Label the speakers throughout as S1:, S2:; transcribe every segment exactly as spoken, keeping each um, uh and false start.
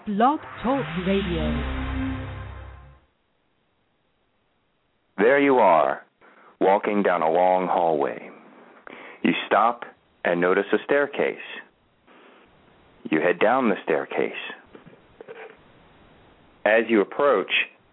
S1: Blog Talk Radio.
S2: There you are, walking down a long hallway. You stop and notice a staircase. You head down the staircase. As you approach,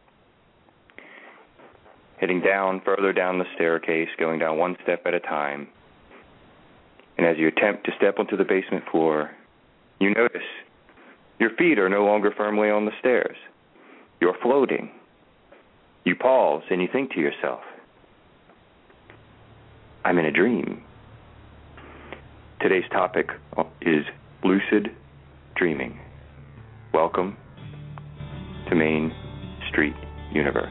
S2: heading down, further down the staircase, going down one step at a time, and as you attempt to step onto the basement floor, you notice your feet are no longer firmly on the stairs. You're floating. You pause and you think to yourself, I'm in a dream. Today's topic is lucid dreaming. Welcome to Main Street Universe.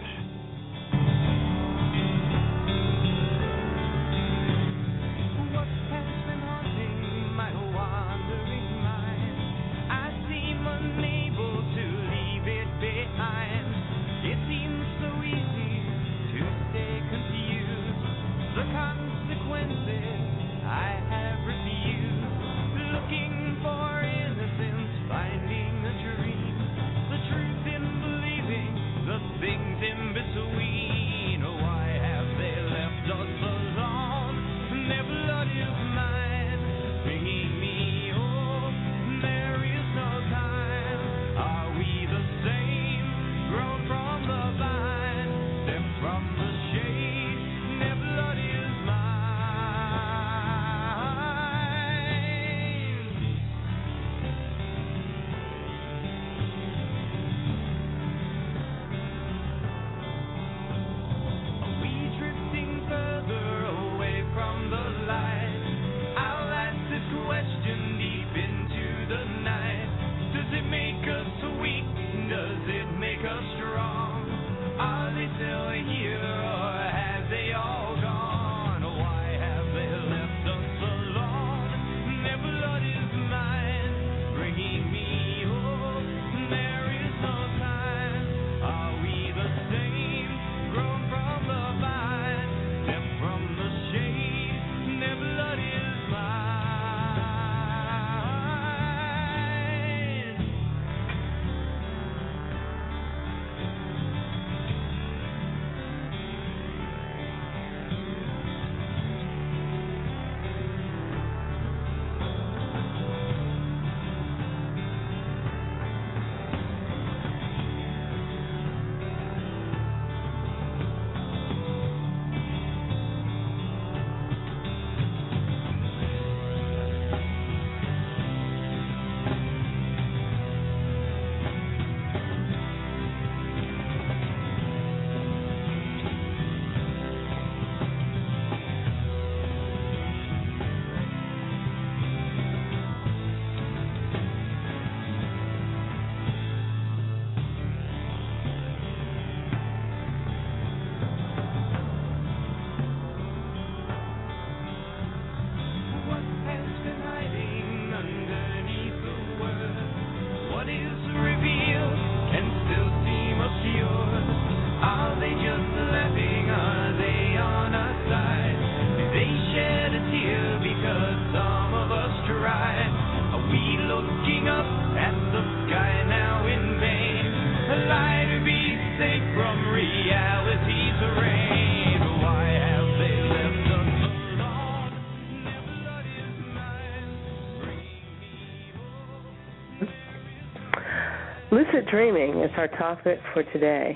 S3: Lucid dreaming is our topic for today.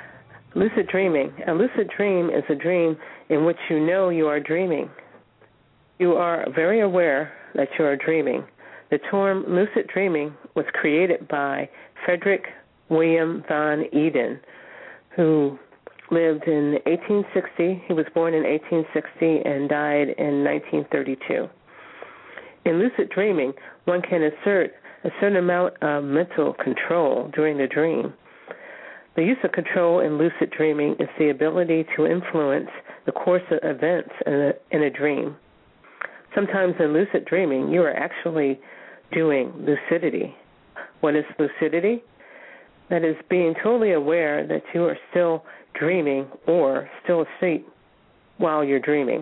S3: Lucid dreaming. A lucid dream is a dream in which you know you are dreaming. You are very aware that you are dreaming. The term lucid dreaming was created by Frederick William Van Eden, who lived in eighteen sixty. He was born in eighteen sixty and died in nineteen thirty-two. In lucid dreaming, one can assert a certain amount of mental control during the dream. The use of control in lucid dreaming is the ability to influence the course of events in a, in a dream. Sometimes in lucid dreaming, you are actually doing lucidity. What is lucidity? That is being totally aware that you are still dreaming or still asleep while you're dreaming.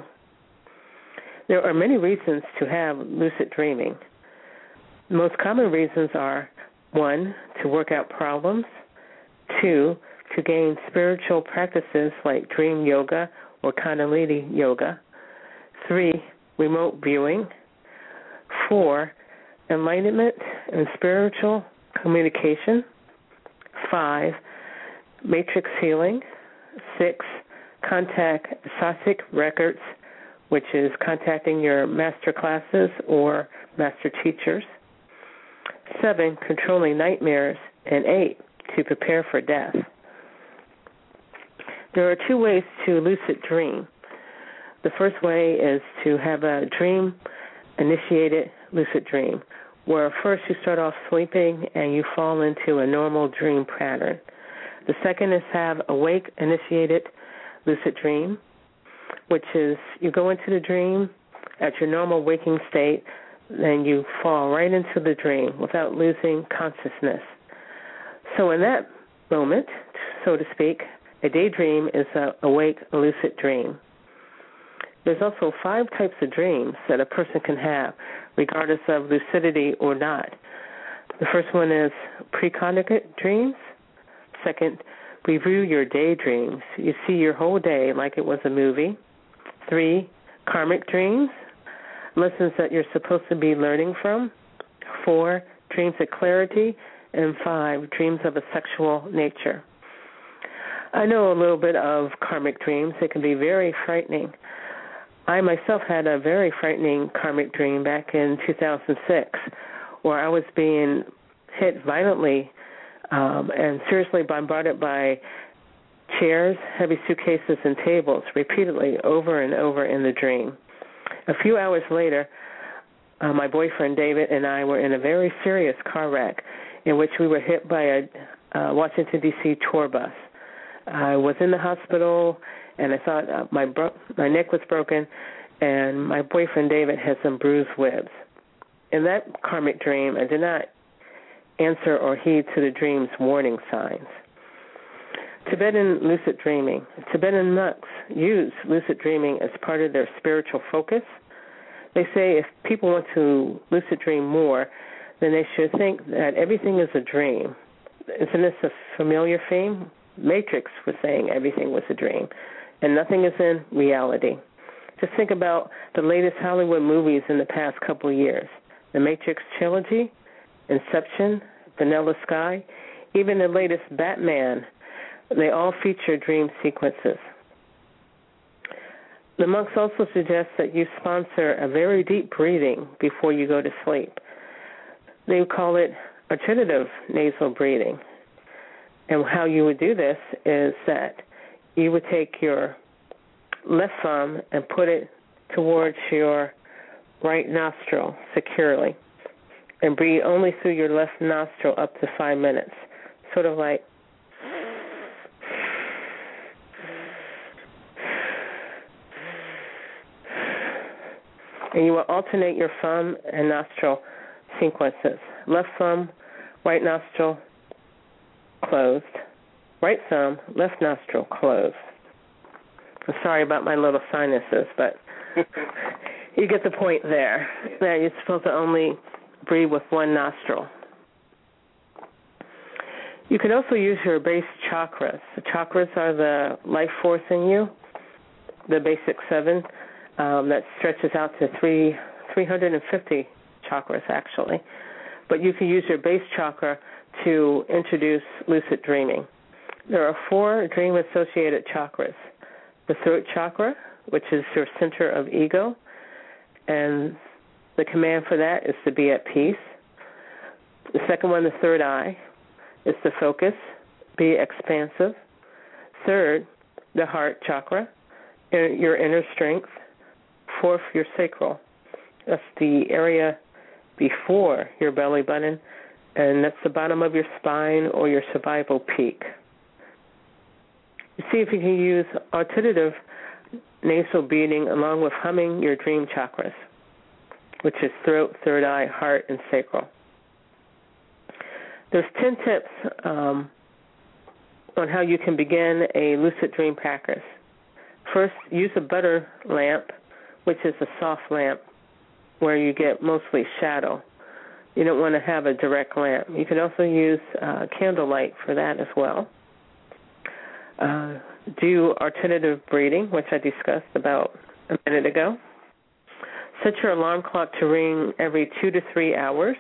S3: There are many reasons to have lucid dreaming. The most common reasons are One, to work out problems. Two, to gain spiritual practices like dream yoga or Kundalini yoga. Three, remote viewing. Four, enlightenment and spiritual communication. Five, matrix healing. Six, contact Sattvic records, which is contacting your master classes or master teachers. Seven, controlling nightmares. And eight, to prepare for death. There are two ways to lucid dream. The first way is to have a dream-initiated lucid dream, where first you start off sleeping and you fall into a normal dream pattern. The second is have awake-initiated lucid dream, which is you go into the dream at your normal waking state, then you fall right into the dream without losing consciousness. So in that moment, so to speak, a daydream is an awake, lucid dream. There's also five types of dreams that a person can have, regardless of lucidity or not. The first one is precognitive dreams. Second, review your daydreams. You see your whole day like it was a movie. Three, karmic dreams, lessons that you're supposed to be learning from. Four, dreams of clarity. And five, dreams of a sexual nature. I know a little bit of karmic dreams. They can be very frightening. I myself had a very frightening karmic dream back in two thousand six, where I was being hit violently um, and seriously bombarded by chairs, heavy suitcases, and tables repeatedly over and over in the dream. A few hours later, uh, my boyfriend David and I were in a very serious car wreck in which we were hit by a uh, Washington, D C tour bus. I was in the hospital, and I thought uh, my bro- my neck was broken, and my boyfriend David had some bruised ribs. In that karmic dream, I did not answer or heed to the dream's warning signs. Tibetan lucid dreaming. Tibetan monks use lucid dreaming as part of their spiritual focus. They say if people want to lucid dream more, then they should think that everything is a dream. Isn't this a familiar theme? Matrix was saying everything was a dream, and nothing is in reality. Just think about the latest Hollywood movies in the past couple of years. The Matrix trilogy, Inception, Vanilla Sky, even the latest Batman, they all feature dream sequences. The monks also suggest that you sponsor a very deep breathing before you go to sleep. They call it alternative nasal breathing. And how you would do this is that you would take your left thumb and put it towards your right nostril securely and breathe only through your left nostril up to five minutes, sort of like and you will alternate your thumb and nostril sequences. Left thumb, right nostril, closed. Right thumb, left nostril, closed. I'm sorry about my little sinuses, but you get the point there. That you're supposed to only breathe with one nostril. You can also use your base chakras. The chakras are the life force in you, the basic seven, um, that stretches out to three, three hundred fifty chakras, actually. But you can use your base chakra to introduce lucid dreaming. There are four dream-associated chakras. The throat chakra, which is your center of ego, and the command for that is to be at peace. The second one, the third eye, is to focus, be expansive. Third, the heart chakra, your inner strength. Fourth, your sacral. That's the area before your belly button, and that's the bottom of your spine or your survival peak. You see if you can use alternative nasal breathing along with humming your dream chakras, which is throat, third eye, heart, and sacral. There's ten tips um, on how you can begin a lucid dream practice. First, use a butter lamp, which is a soft lamp where you get mostly shadow. You don't want to have a direct lamp. You can also use uh, candlelight for that as well. Uh, do alternative breathing, which I discussed about a minute ago. Set your alarm clock to ring every two to three hours.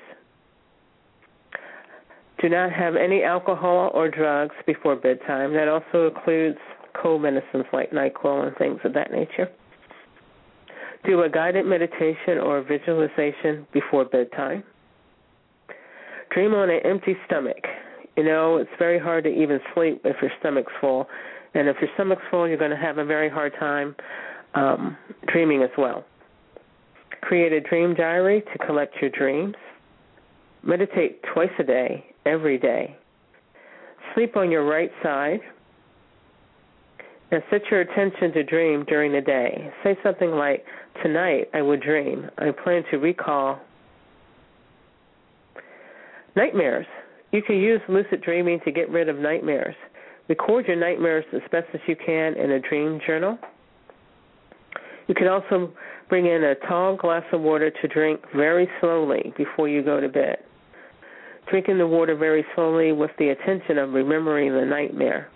S3: Do not have any alcohol or drugs before bedtime. That also includes cold medicines like NyQuil and things of that nature. Do a guided meditation or visualization before bedtime. Dream on an empty stomach. You know, it's very hard to even sleep if your stomach's full. And if your stomach's full, you're going to have a very hard time um, dreaming as well. Create a dream diary to collect your dreams. Meditate twice a day, every day. Sleep on your right side. And set your attention to dream during the day. Say something like, tonight I will dream. I plan to recall nightmares. You can use lucid dreaming to get rid of nightmares. Record your nightmares as best as you can in a dream journal. You can also bring in a tall glass of water to drink very slowly before you go to bed. Drinking the water very slowly with the intention of remembering the nightmare.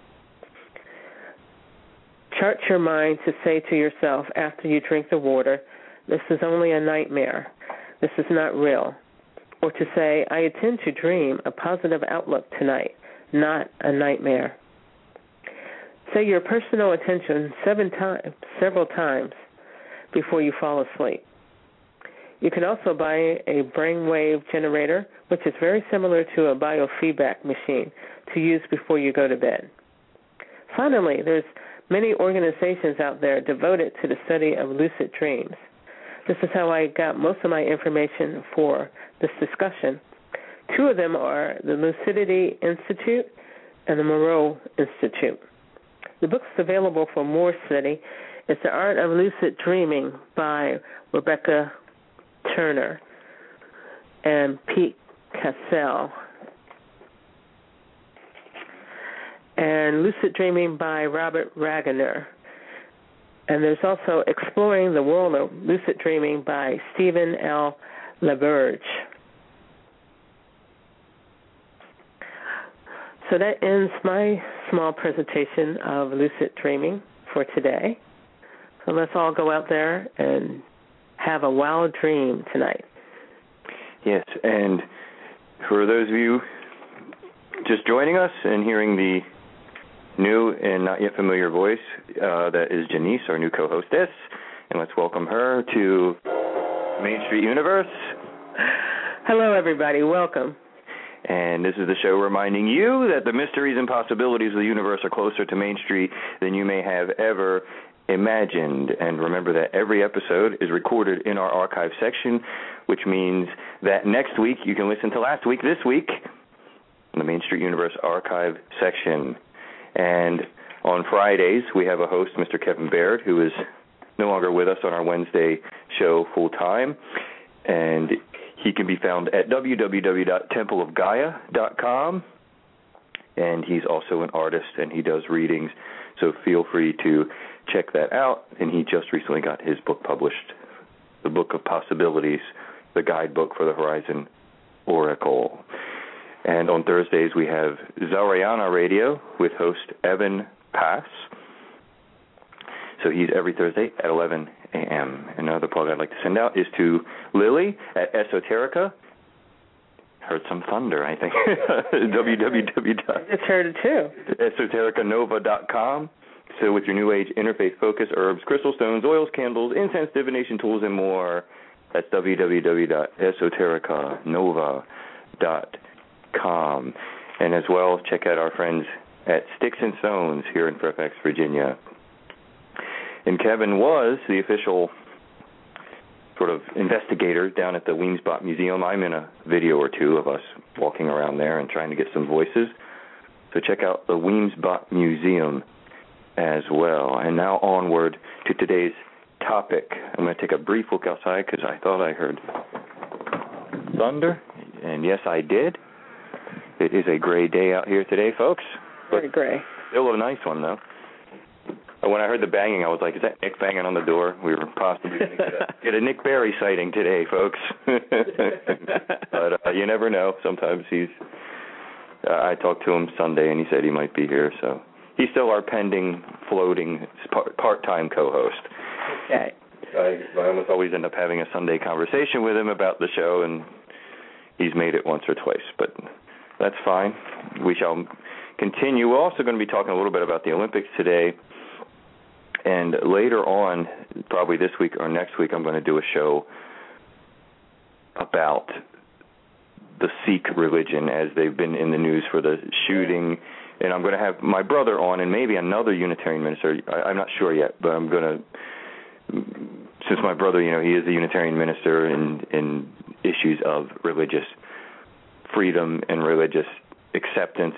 S3: Chart your mind to say to yourself after you drink the water, this is only a nightmare. This is not real. Or to say, I intend to dream a positive outlook tonight, not a nightmare. Say your personal intention seven times, several times before you fall asleep. You can also buy a brainwave generator, which is very similar to a biofeedback machine, to use before you go to bed. Finally, there's many organizations out there devoted to the study of lucid dreams. This is how I got most of my information for this discussion. Two of them are the Lucidity Institute and the Moreau Institute. The books available for more study is The Art of Lucid Dreaming by Rebecca Turner and Pete Cassell, and Lucid Dreaming by Robert Raganer. And there's also Exploring the World of Lucid Dreaming by Stephen L. LaBerge. So that ends my small presentation of lucid dreaming for today. So let's all go out there and have a wild dream tonight.
S2: Yes, and for those of you just joining us and hearing the new and not yet familiar voice, uh, that is Janice, our new co-hostess, and let's welcome her to Main Street Universe.
S3: Hello, everybody. Welcome.
S2: And this is the show reminding you that the mysteries and possibilities of the universe are closer to Main Street than you may have ever imagined. And remember that every episode is recorded in our archive section, which means that next week you can listen to last week, this week, in the Main Street Universe archive section. And on Fridays, we have a host, Mister Kevin Baird, who is no longer with us on our Wednesday show full-time. And he can be found at w w w dot temple of gaia dot com. And he's also an artist, and he does readings. So feel free to check that out. And he just recently got his book published, The Book of Possibilities, the guidebook for the Horizon Oracle. And on Thursdays, we have Zarayana Radio with host Evan Pass. So he's every Thursday at eleven a.m. Another plug I'd like to send out is to Lily at Esoterica. Heard some thunder, I think. w w w dot
S3: I just heard it too.
S2: esoterica nova dot com. So with your New Age interfaith focus, herbs, crystal stones, oils, candles, incense, divination tools, and more, that's w w w dot esoterica nova dot com. And as well, check out our friends at Sticks and Stones here in Fairfax, Virginia. And Kevin was the official sort of investigator down at the Weemsbot Museum. I'm in a video or two of us walking around there and trying to get some voices. So check out the Weemsbot Museum as well. And now onward to today's topic. I'm going to take a brief look outside because I thought I heard thunder. And yes, I did. It is a gray day out here today, folks.
S3: Very gray.
S2: Still a nice one, though. I when I heard the banging, I was like, is that Nick banging on the door? We were possibly going to get a, get a Nick Berry sighting today, folks. But uh, you never know. Sometimes he's, uh, I talked to him Sunday, and he said he might be here. So he's still our pending, floating part-time co-host.
S3: Okay.
S2: I, I almost always end up having a Sunday conversation with him about the show, and he's made it once or twice. But that's fine. We shall continue. We're also going to be talking a little bit about the Olympics today. And later on, probably this week or next week, I'm going to do a show about the Sikh religion as they've been in the news for the shooting. And I'm going to have my brother on and maybe another Unitarian minister. I, I'm not sure yet, but I'm going to, since my brother, you know, he is a Unitarian minister in, in issues of religious freedom and religious acceptance,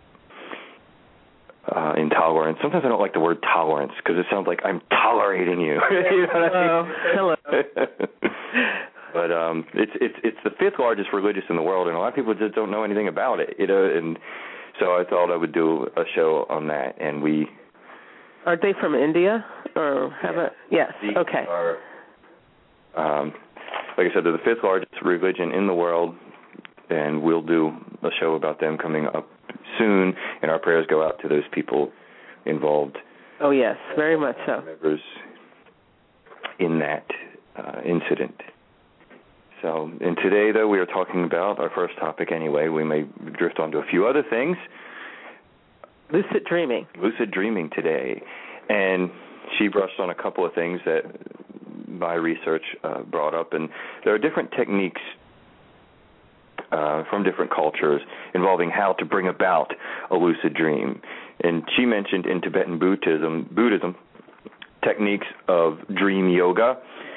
S2: Uh, intolerance. Sometimes I don't like the word tolerance because it sounds like I'm tolerating you. You know what I mean?
S3: Hello.
S2: But um, it's it's it's the fifth largest religious in the world, and a lot of people just don't know anything about it. You know, and so I thought I would do a show on that. And we
S3: are they from India or have
S2: yeah,
S3: a yes?
S2: The,
S3: okay.
S2: Are, um, like I said, they're the fifth largest religion in the world, and we'll do a show about them coming up soon, and our prayers go out to those people involved.
S3: Oh, yes, very much so.
S2: Members in that uh, incident. So, and today, though, we are talking about our first topic anyway. We may drift on to a few other things.
S3: Lucid dreaming.
S2: Lucid dreaming today. And she brushed on a couple of things that my research uh, brought up, and there are different techniques Uh, from different cultures involving how to bring about a lucid dream. And she mentioned in Tibetan Buddhism, Buddhism techniques of dream yoga,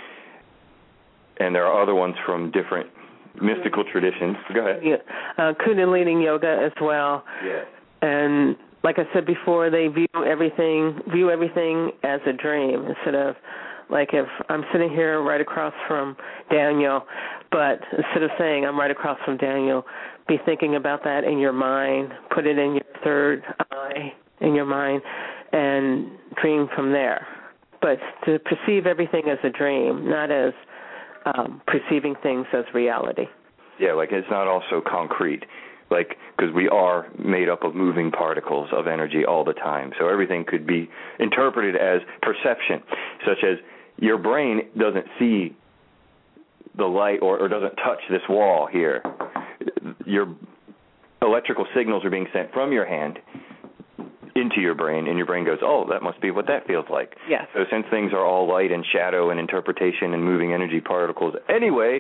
S2: and there are other ones from different mystical traditions. Go ahead.
S3: Yeah. Uh, Kundalini yoga as well.
S2: Yes.
S3: And like I said before, they view everything view everything as a dream instead of like if I'm sitting here right across from Daniel, but instead of saying I'm right across from Daniel, be thinking about that in your mind, put it in your third eye in your mind, and dream from there. But to perceive everything as a dream, not as um, perceiving things as reality.
S2: Yeah, like it's not also concrete, like because we are made up of moving particles of energy all the time. So everything could be interpreted as perception, such as your brain doesn't see the light or, or doesn't touch this wall here. Your electrical signals are being sent from your hand into your brain, and your brain goes, oh, that must be what that feels like.
S3: Yes.
S2: So since things are all light and shadow and interpretation and moving energy particles anyway,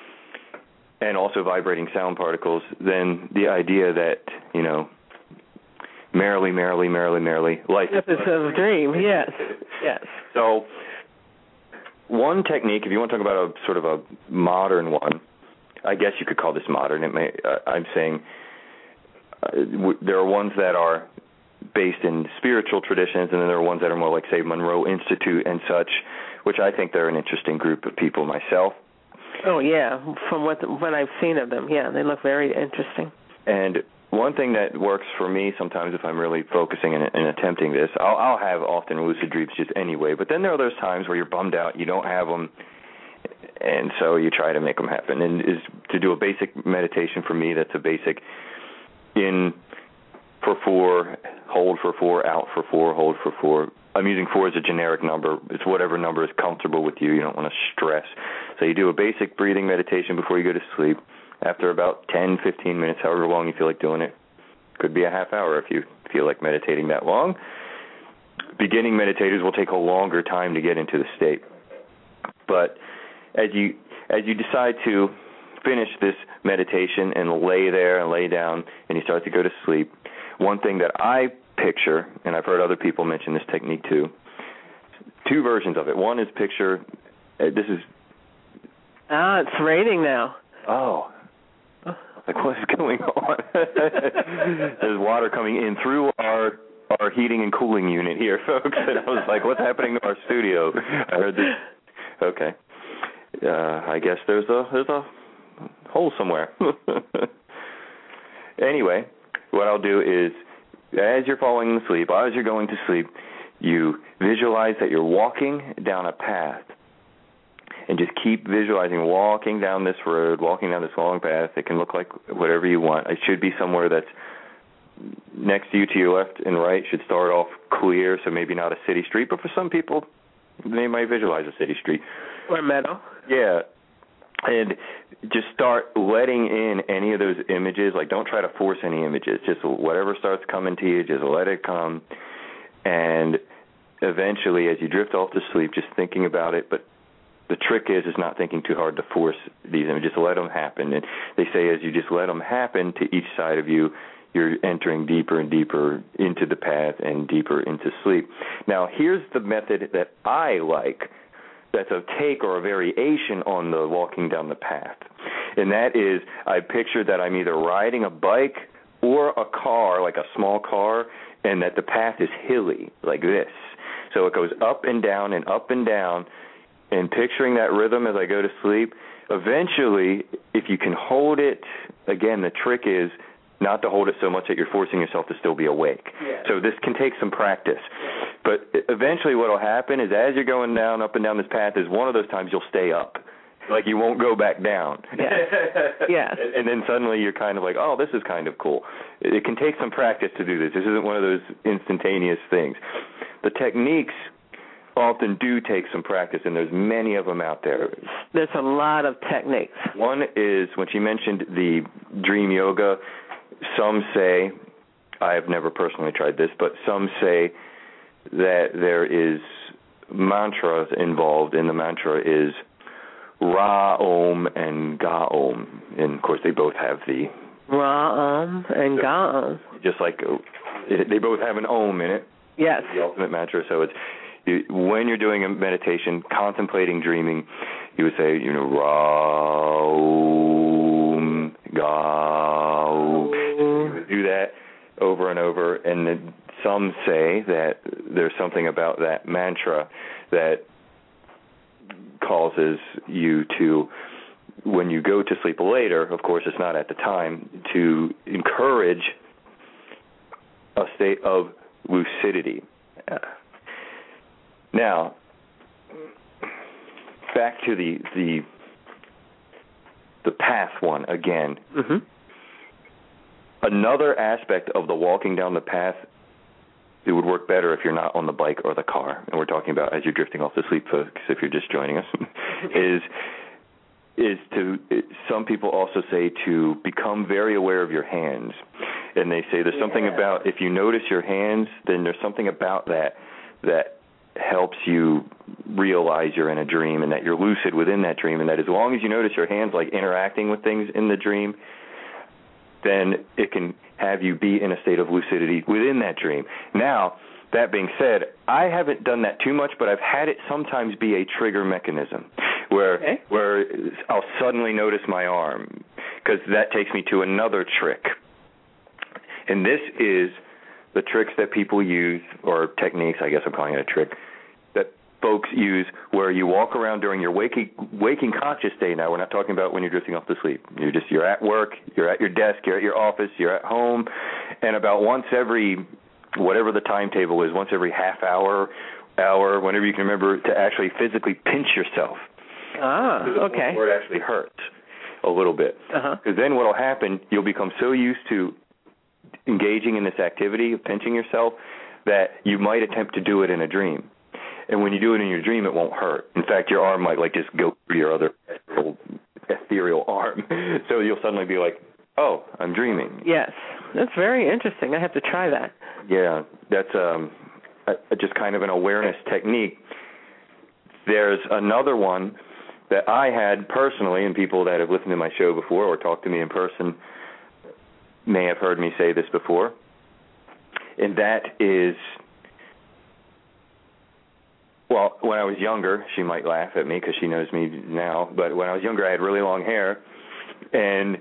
S2: and also vibrating sound particles, then the idea that, you know, merrily, merrily, merrily, merrily, life
S3: is a dream, yes, yes.
S2: So one technique, if you want to talk about a sort of a modern one, I guess you could call this modern. It may. Uh, I'm saying uh, w- there are ones that are based in spiritual traditions, and then there are ones that are more like, say, Monroe Institute and such, which I think they're an interesting group of people myself.
S3: Oh, yeah, from what what I've seen of them, yeah, they look very interesting.
S2: And one thing that works for me sometimes if I'm really focusing and, and attempting this, I'll, I'll have often lucid dreams just anyway, but then there are those times where you're bummed out, you don't have them, and so you try to make them happen. And is to do a basic meditation for me, that's a basic in for four, hold for four, out for four, hold for four. I'm using four as a generic number. It's whatever number is comfortable with you. You don't want to stress. So you do a basic breathing meditation before you go to sleep. After about ten, fifteen minutes, however long you feel like doing it, could be a half hour if you feel like meditating that long. Beginning meditators will take a longer time to get into the state. But as you as you decide to finish this meditation and lay there and lay down and you start to go to sleep, one thing that I picture, and I've heard other people mention this technique too, two versions of it. One is picture, uh, this is...
S3: Ah, it's raining now.
S2: Oh. Like, what is going on? There's water coming in through our our heating and cooling unit here, folks. And I was like, what's happening to our studio? I heard this. Okay. Uh, I guess there's a there's a hole somewhere. Anyway, what I'll do is, as you're falling asleep, as you're going to sleep, you visualize that you're walking down a path, and just keep visualizing walking down this road, walking down this long path. It can look like whatever you want. It should be somewhere that's next to you, to your left and right. Should start off clear, so maybe not a city street, but for some people, they might visualize a city street.
S3: Or meadow.
S2: Yeah. And just start letting in any of those images. Like, don't try to force any images. Just whatever starts coming to you, just let it come. And eventually, as you drift off to sleep, just thinking about it, but the trick is is not thinking too hard to force these images. Just let them happen. And they say as you just let them happen to each side of you, you're entering deeper and deeper into the path and deeper into sleep. Now, here's the method that I like that's a take or a variation on the walking down the path. And that is, I picture that I'm either riding a bike or a car, like a small car, and that the path is hilly, like this. So it goes up and down and up and down, and picturing that rhythm as I go to sleep. Eventually, if you can hold it, again, the trick is not to hold it so much that you're forcing yourself to still be awake.
S3: Yeah.
S2: So this can take some practice. But eventually what will happen is as you're going down, up and down this path, is one of those times you'll stay up. Like you won't go back down.
S3: Yes. Yes.
S2: and, and then suddenly you're kind of like, oh, this is kind of cool. It can take some practice to do this. This isn't one of those instantaneous things. The techniques often do take some practice, and there's many of them out there.
S3: There's a lot of techniques.
S2: One is, when she mentioned the dream yoga, some say, I have never personally tried this, but some say that there is mantras involved, and the mantra is Ra Om and Ga Om. And, of course, they both have the...
S3: Ra Om and Ga Om.
S2: Just like they both have an Om in it.
S3: Yes.
S2: The ultimate mantra. So it's you, when you're doing a meditation, contemplating dreaming, you would say, you know, Ra Om, Ga Om. You would do that over and over, and then some say that there's something about that mantra that causes you to, when you go to sleep later, of course it's not at the time, to encourage a state of lucidity. Uh, now, back to the the the path one again.
S3: Mm-hmm.
S2: Another aspect of the walking down the path, it would work better if you're not on the bike or the car. And we're talking about as you're drifting off to sleep, folks, if you're just joining us, is is to, some people also say to become very aware of your hands. And they say there's something yeah. about, if you notice your hands, then there's something about that that helps you realize you're in a dream and that you're lucid within that dream, and that as long as you notice your hands like interacting with things in the dream, then it can have you be in a state of lucidity within that dream. Now, that being said, I haven't done that too much, but I've had it sometimes be a trigger mechanism where
S3: okay.
S2: where I'll suddenly notice my arm, because that takes me to another trick. And this is the tricks that people use, or techniques, I guess I'm calling it a trick, that folks use where you walk around during your waking waking conscious state. Now, we're not talking about when you're drifting off to sleep. You're just, you're at work, you're at your desk, you're at your office, you're at home, and about once every, whatever the timetable is, once every half hour, hour, whenever you can remember, to actually physically pinch yourself.
S3: Ah, okay.
S2: Where it actually hurts a little bit. Because
S3: uh-huh.
S2: then what will happen, you'll become so used to engaging in this activity of pinching yourself that you might attempt to do it in a dream. And when you do it in your dream, it won't hurt. In fact, your arm might like just go through your other ethereal, ethereal arm. So you'll suddenly be like, oh, I'm dreaming.
S3: Yes. That's very interesting. I have to try that.
S2: Yeah, that's um, a, just kind of an awareness technique. There's another one that I had personally, and people that have listened to my show before or talked to me in person may have heard me say this before, and that is, well, when I was younger, she might laugh at me because she knows me now, but when I was younger I had really long hair, and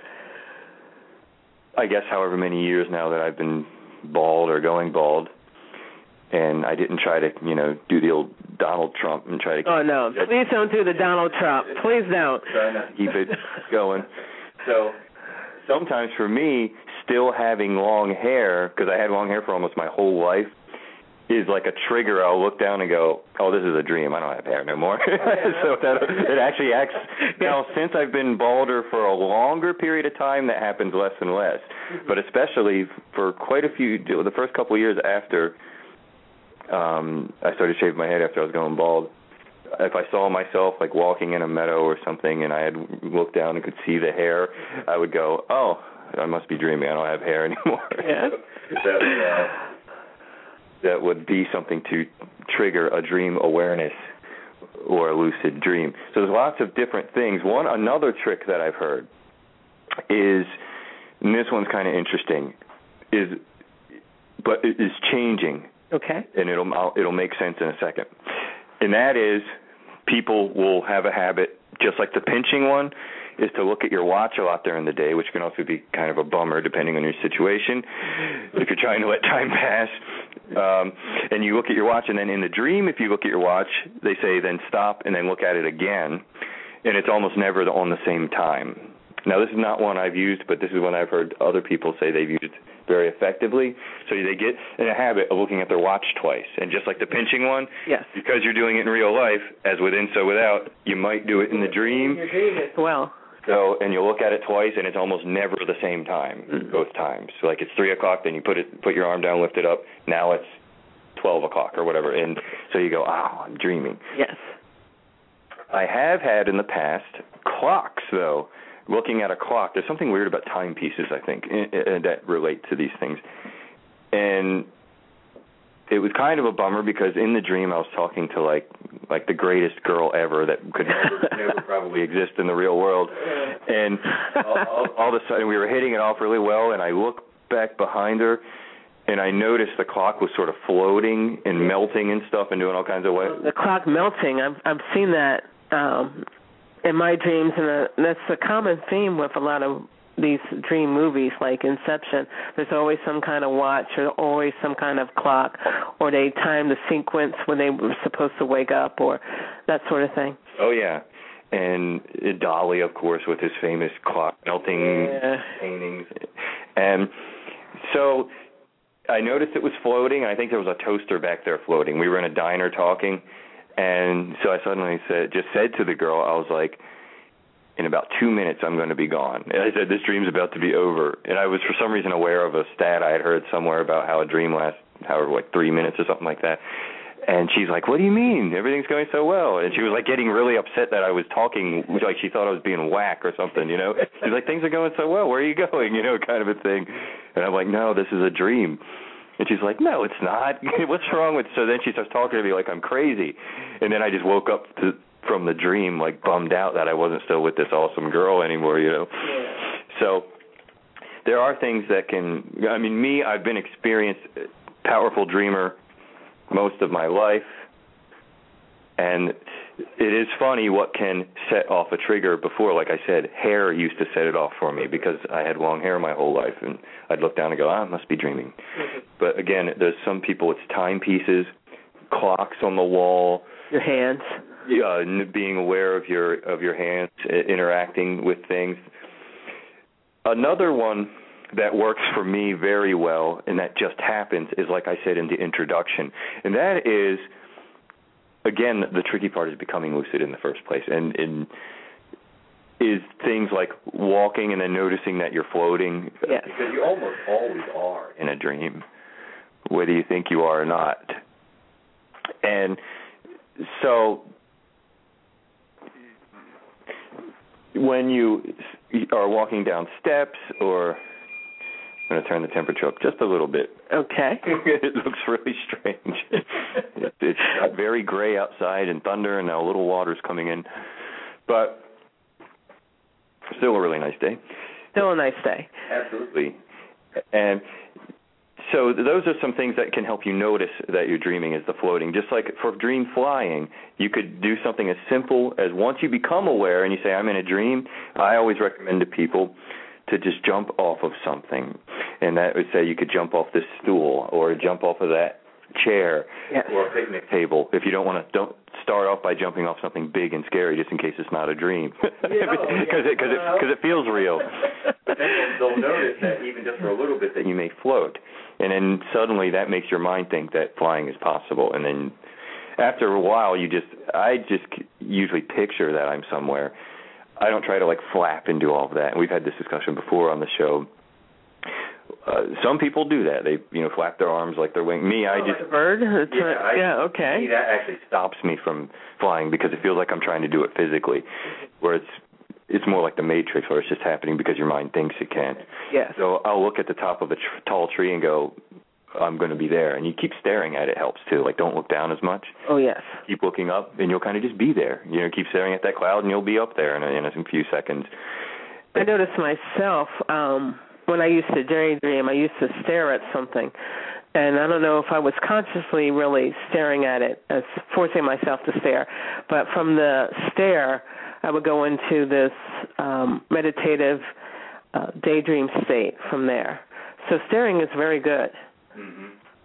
S2: I guess however many years now that I've been bald or going bald, and I didn't try to, you know, do the old Donald Trump and try to...
S3: Oh, no. Please don't do the Donald Trump. Please don't.
S2: Try not to keep it going. So sometimes for me, still having long hair, because I had long hair for almost my whole life, is like a trigger. I'll look down and go, oh, this is a dream. I don't have hair no more. So that it actually acts. Now, since I've been balder for a longer period of time, that happens less and less. Mm-hmm. But especially for quite a few, the first couple of years after um, I started shaving my head after I was going bald, if I saw myself like walking in a meadow or something and I had looked down and could see the hair, I would go, oh, I must be dreaming. I don't have hair anymore.
S3: Yeah.
S2: that, uh, that would be something to trigger a dream awareness or a lucid dream. So there's lots of different things. One, another trick that I've heard is, and this one's kind of interesting, is, but it is changing.
S3: Okay.
S2: And it'll I'll, it'll make sense in a second. And that is, people will have a habit, just like the pinching one, is to look at your watch a lot during the day, which can also be kind of a bummer depending on your situation. If you're trying to let time pass, um, and you look at your watch, and then in the dream, if you look at your watch, they say then stop and then look at it again, and it's almost never on the same time. Now, this is not one I've used, but this is one I've heard other people say they've used very effectively. So they get in a habit of looking at their watch twice. And just like the pinching one,
S3: yes,
S2: because you're doing it in real life, as within, so without, you might do it in the dream.
S3: Your dream as well.
S2: So, and you'll look at it twice, and it's almost never the same time, mm-hmm. both times. So, like, it's three o'clock, then you put it, put your arm down, lift it up. Now it's twelve o'clock or whatever. And so you go, oh, I'm dreaming.
S3: Yes.
S2: I have had in the past clocks, though. Looking at a clock, there's something weird about timepieces, I think, that relate to these things. And it was kind of a bummer because in the dream I was talking to, like, like the greatest girl ever that could never, never probably exist in the real world. And all, all, all of a sudden we were hitting it off really well, and I looked back behind her, and I noticed the clock was sort of floating and melting and stuff and doing all kinds of ways.
S3: The clock melting, I've, I've seen that um, in my dreams, and uh, that's a common theme with a lot of these dream movies like Inception. There's always some kind of watch or always some kind of clock, or they time the sequence when they were supposed to wake up, or that sort of thing.
S2: Oh, yeah. And Dali, of course, with his famous clock melting
S3: yeah.
S2: paintings. And so I noticed it was floating, and I think there was a toaster back there floating. We were in a diner talking, and so I suddenly said, just said to the girl, I was like, in about two minutes, I'm going to be gone. And I said, this dream's about to be over. And I was, for some reason, aware of a stat I had heard somewhere about how a dream lasts, however, like three minutes or something like that. And she's like, what do you mean? Everything's going so well. And she was, like, getting really upset that I was talking, like she thought I was being whack or something, you know. She's like, things are going so well. Where are you going? You know, kind of a thing. And I'm like, no, this is a dream. And she's like, no, it's not. What's wrong with... So then she starts talking to me like I'm crazy. And then I just woke up to... from the dream, like bummed out that I wasn't still with this awesome girl anymore, you know.
S3: Yeah.
S2: So there are things that can, I mean, me, I've been experienced powerful dreamer most of my life, and it is funny what can set off a trigger before. Like I said, hair used to set it off for me because I had long hair my whole life, and I'd look down and go, ah, I must be dreaming. Mm-hmm. But again, there's some people, it's timepieces, clocks on the wall.
S3: Your hands.
S2: Uh, being aware of your of your hands, interacting with things. Another one that works for me very well, and that just happens, is like I said in the introduction, and that is, again, the tricky part is becoming lucid in the first place, and, and is things like walking and then noticing that you're floating,
S3: yes.
S2: because you almost always are in a dream, whether you think you are or not. And so when you are walking down steps, or I'm going to turn the temperature up just a little bit.
S3: Okay.
S2: It looks really strange. it, it's got very gray outside and thunder, and now a little water's coming in. But still a really nice day.
S3: Still a nice day.
S2: Absolutely. And so those are some things that can help you notice that you're dreaming, is the floating. Just like for dream flying, you could do something as simple as, once you become aware and you say, I'm in a dream, I always recommend to people to just jump off of something. And that would say you could jump off this stool or jump off of that chair,
S3: yes.
S2: or a picnic table. If you don't want to don't start off by jumping off something big and scary just in case it's not a dream. Because
S3: Yeah, oh, yeah.
S2: it, cause it, cause it feels real. But then they'll notice that even just for a little bit that you may float. And then suddenly that makes your mind think that flying is possible. And then after a while, you just, I just usually picture that I'm somewhere. I don't try to, like, flap and do all of that. And we've had this discussion before on the show. Uh, some people do that. They, you know, flap their arms like they're wing. Me, I
S3: oh,
S2: just...
S3: like a bird?
S2: Yeah, I,
S3: yeah, okay.
S2: Me, that actually stops me from flying because it feels like I'm trying to do it physically, where it's it's more like the Matrix, where it's just happening because your mind thinks it can.
S3: Yes.
S2: So I'll look at the top of a tr- tall tree and go, I'm going to be there. And you keep staring at it helps, too. Like, don't look down as much.
S3: Oh, yes.
S2: Keep looking up, and you'll kind of just be there. You know, keep staring at that cloud, and you'll be up there in a, in a few seconds.
S3: I noticed myself, um, when I used to daydream, I used to stare at something. And I don't know if I was consciously really staring at it, as forcing myself to stare. But from the stare, I would go into this um, meditative uh, daydream state from there. So staring is very good.
S2: Mm-hmm.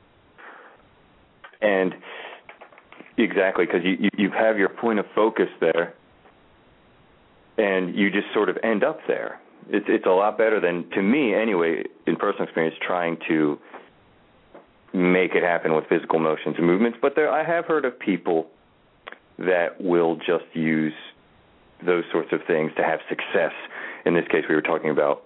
S2: And exactly, because you, you, you have your point of focus there, and you just sort of end up there. It's, it's a lot better than, to me anyway, in personal experience, trying to make it happen with physical motions and movements. But there, I have heard of people that will just use those sorts of things to have success. In this case, we were talking about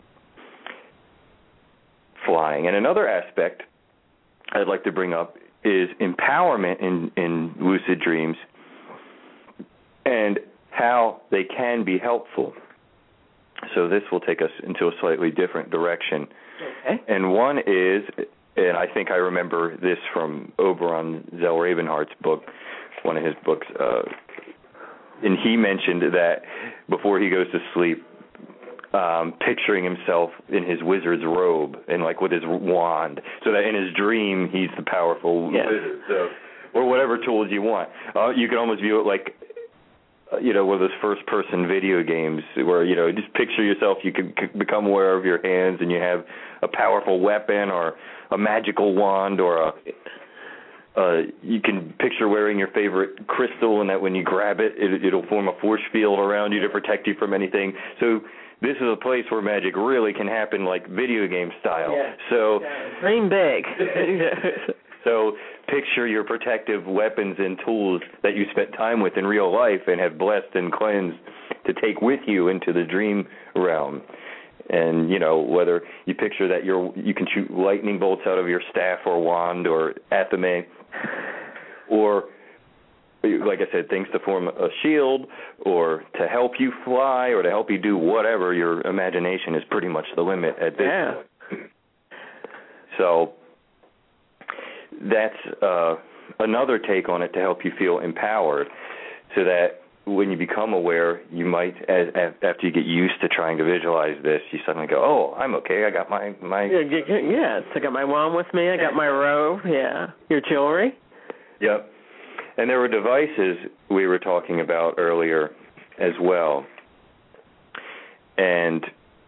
S2: flying. And another aspect I'd like to bring up is empowerment in, in lucid dreams and how they can be helpful. So this will take us into a slightly different direction.
S3: Okay.
S2: And one is, and I think I remember this from Oberon Zell Ravenhart's book, one of his books, uh, and he mentioned that before he goes to sleep, um, picturing himself in his wizard's robe and like with his wand, so that in his dream he's the powerful
S3: yes.
S2: wizard. So, or whatever tools you want. Uh, you can almost view it like, uh, you know, one of those first-person video games where, you know, just picture yourself, you can c- become aware of your hands and you have a powerful weapon or a magical wand or a... Uh, you can picture wearing your favorite crystal, and that when you grab it, it, it'll form a force field around you to protect you from anything. So this is a place where magic really can happen, like video game style.
S3: Yeah.
S2: So
S3: yeah. Dream big.
S2: So picture your protective weapons and tools that you spent time with in real life and have blessed and cleansed to take with you into the dream realm. And, you know, whether you picture that you're, you can shoot lightning bolts out of your staff or wand or athame, or, like I said, things to form a shield or to help you fly or to help you do whatever, your imagination is pretty much the limit at this
S3: yeah.
S2: point. So that's uh, another take on it to help you feel empowered, so that when you become aware, you might, as, as, after you get used to trying to visualize this, you suddenly go, oh, I'm okay, I got my... my
S3: yeah, yes, I got my wand with me, I got my robe, yeah. Your jewelry?
S2: Yep. And there were devices we were talking about earlier as well. And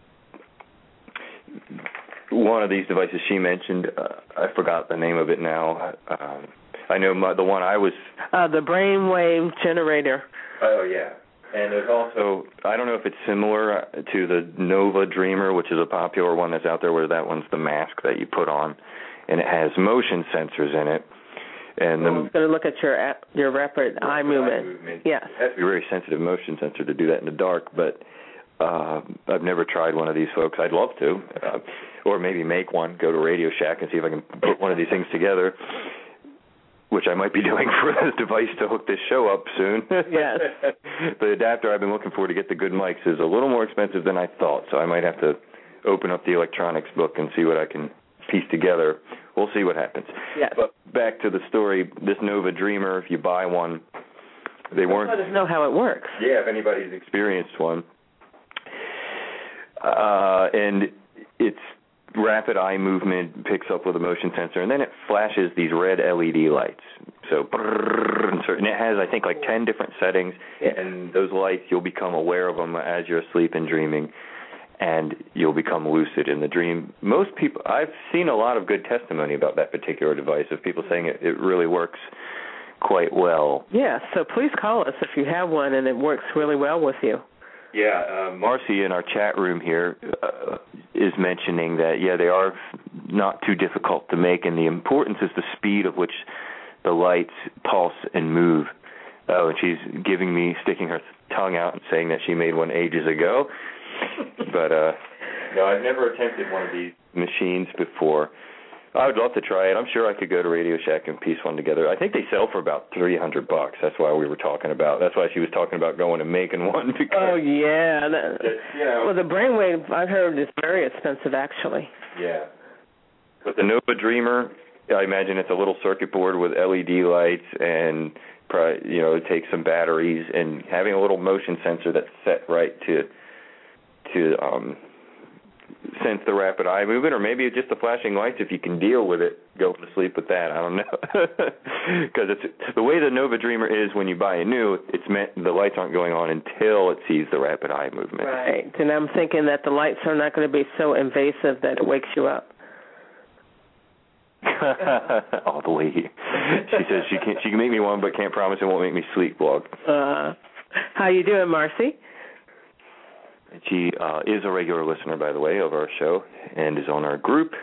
S2: one of these devices she mentioned, uh, I forgot the name of it now. Um, I know my, the one I was...
S3: Uh, the brainwave generator.
S2: Oh, yeah. And there's also, I don't know if it's similar to the Nova Dreamer, which is a popular one that's out there, where that one's the mask that you put on, and it has motion sensors in it. And
S3: I'm going to look at your app, your rapid eye movement. movement. Yes.
S2: It has to be a very sensitive motion sensor to do that in the dark, but uh, I've never tried one of these, folks. I'd love to. Uh, or maybe make one, go to Radio Shack and see if I can put one of these things together, which I might be doing for this device to hook this show up soon.
S3: Yes.
S2: The adapter I've been looking for to get the good mics is a little more expensive than I thought, so I might have to open up the electronics book and see what I can piece together. We'll see what happens.
S3: Yes.
S2: But back to the story, this Nova Dreamer, if you buy one, they weren't...
S3: Let us know how it works.
S2: Yeah, if anybody's experienced one. Uh, and it's rapid eye movement, picks up with a motion sensor, and then it flashes these red L E D lights. So, and it has, I think, like ten different settings, yeah. And those lights, you'll become aware of them as you're asleep and dreaming, and you'll become lucid in the dream. Most people, I've seen a lot of good testimony about that particular device, of people saying it, it really works quite well.
S3: Yeah, so please call us if you have one and it works really well with you.
S2: Yeah, uh, Marcy in our chat room here uh, is mentioning that, yeah, they are not too difficult to make, and the importance is the speed of which the lights pulse and move. Oh, and she's giving me, sticking her tongue out and saying that she made one ages ago. But, uh, no, I've never attempted one of these machines before. I would love to try it. I'm sure I could go to Radio Shack and piece one together. I think they sell for about three hundred bucks. That's why we were talking about. That's why she was talking about going and making one. Because,
S3: oh yeah. That,
S2: you know,
S3: well, the brainwave I've heard is very expensive, actually.
S2: Yeah. But the Nova Dreamer, I imagine it's a little circuit board with L E D lights and, you know, it takes some batteries and having a little motion sensor that's set right to to um. sense the rapid eye movement, or maybe just the flashing lights. If you can deal with it, go to sleep with that. I don't know, because it's the way the Nova Dreamer is. When you buy a new, it's meant the lights aren't going on until it sees the rapid eye movement.
S3: Right, and I'm thinking that the lights are not going to be so invasive that it wakes you up.
S2: All the way. She says she can she can make me one, but can't promise it won't make me sleepwalk.
S3: Uh, how you doing, Marcy?
S2: She uh, is a regular listener, by the way, of our show and is on our group,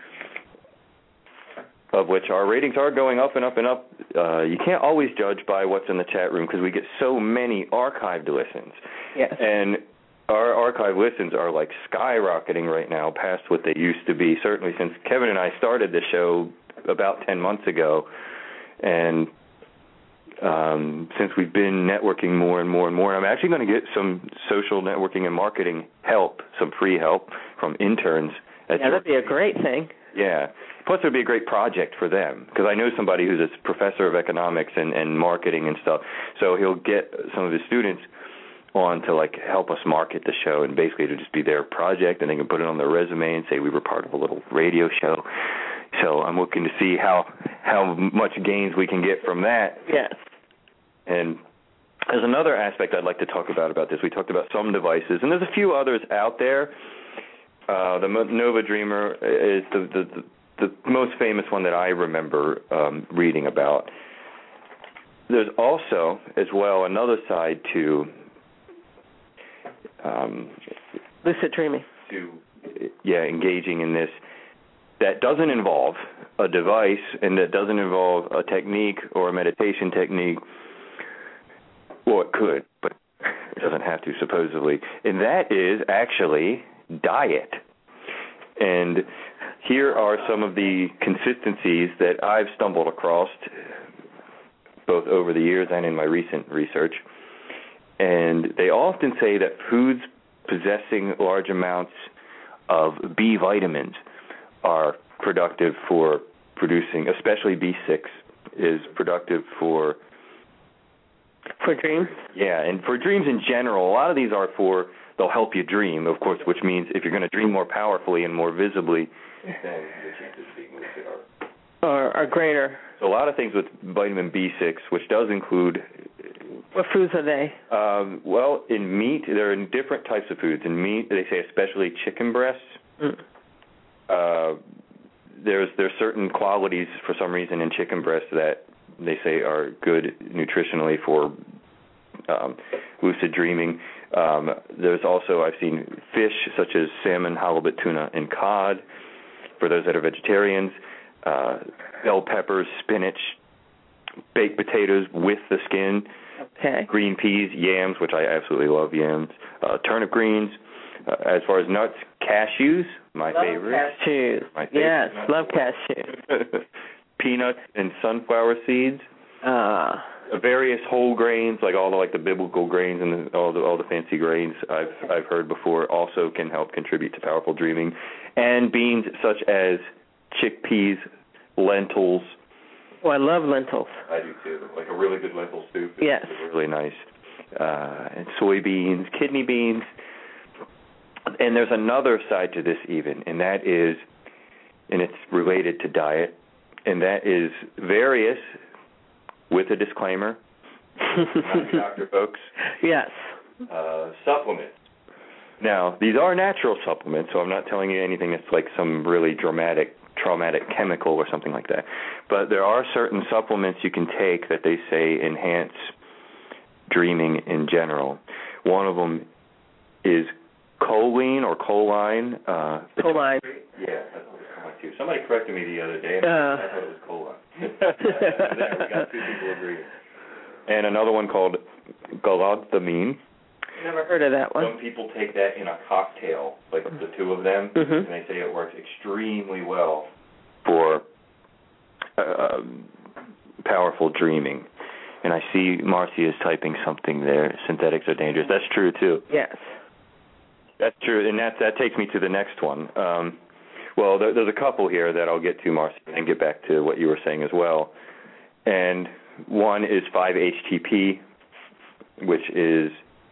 S2: of which our ratings are going up and up and up. Uh, you can't always judge by what's in the chat room because we get so many archived listens.
S3: Yes.
S2: And our archived listens are like skyrocketing right now past what they used to be, certainly since Kevin and I started the show about ten months ago. And Um, since we've been networking more and more and more, I'm actually going to get some social networking and marketing help, some free help from interns.
S3: Yeah, that'd be a great thing.
S2: Yeah. Plus, it would be a great project for them, because I know somebody who's a professor of economics and, and marketing and stuff, so he'll get some of his students on to, like, help us market the show, and basically it'll just be their project, and they can put it on their resume and say we were part of a little radio show. So I'm looking to see how how much gains we can get from that.
S3: Yes. And
S2: there's another aspect I'd like to talk about about this. We talked about some devices, and there's a few others out there. Uh, the Nova Dreamer is the, the, the, the most famous one that I remember um, reading about. There's also, as well, another side to um,
S3: lucid dreaming.
S2: To yeah, engaging in this that doesn't involve a device and that doesn't involve a technique or a meditation technique. Well, it could, but it doesn't have to, supposedly. And that is actually diet. And here are some of the consistencies that I've stumbled across, both over the years and in my recent research. And they often say that foods possessing large amounts of B vitamins are productive for producing, especially B six is productive for
S3: For dreams?
S2: Yeah, and for dreams in general. A lot of these are for, they'll help you dream, of course, which means if you're going to dream more powerfully and more visibly, then the chances of being lucid are...
S3: Are, are greater.
S2: So a lot of things with vitamin B six, which does include...
S3: What foods are they?
S2: Um, well, in meat, there are different types of foods. In meat, they say especially chicken breasts. Mm. Uh, there's there's certain qualities, for some reason, in chicken breasts that they say are good nutritionally for um, lucid dreaming. Um, there's also, I've seen fish such as salmon, halibut, tuna, and cod, for those that are vegetarians, uh, bell peppers, spinach, baked potatoes with the skin,
S3: okay.
S2: green peas, yams, which I absolutely love yams, uh, turnip greens. Uh, as far as nuts, cashews, my
S3: love
S2: favorite.
S3: Cashews.
S2: My favorite.
S3: Yes, love cashews.
S2: Peanuts and sunflower seeds.
S3: Uh,
S2: various whole grains, like all the like the biblical grains and the, all the all the fancy grains I've I've heard before, also can help contribute to powerful dreaming. And beans such as chickpeas, lentils.
S3: Oh, I love lentils.
S2: I do too. Like a really good lentil soup.
S3: Yes.
S2: It's really nice. Uh, and soybeans, kidney beans. And there's another side to this even, and that is, and it's related to diet, and that is various, with a disclaimer, not doctor folks.
S3: Yes.
S2: Uh, supplements. Now, these are natural supplements, so I'm not telling you anything that's like some really dramatic traumatic chemical or something like that. But there are certain supplements you can take that they say enhance dreaming in general. One of them is choline or choline. Uh,
S3: choline.
S2: Yeah, that's what it's called too. Somebody corrected me the other day. And
S3: uh.
S2: I thought it was choline. We got two people agreeing. And another one called galantamine.
S3: Never heard of that one.
S2: Some people take that in a cocktail, like the two of them,
S3: mm-hmm.
S2: and they say it works extremely well for uh, powerful dreaming. And I see Marcy is typing something there. Synthetics are dangerous. That's true, too.
S3: Yes.
S2: That's true, and that that takes me to the next one. Um, well, there, there's a couple here that I'll get to, Marcy, and get back to what you were saying as well. And one is five H T P, which is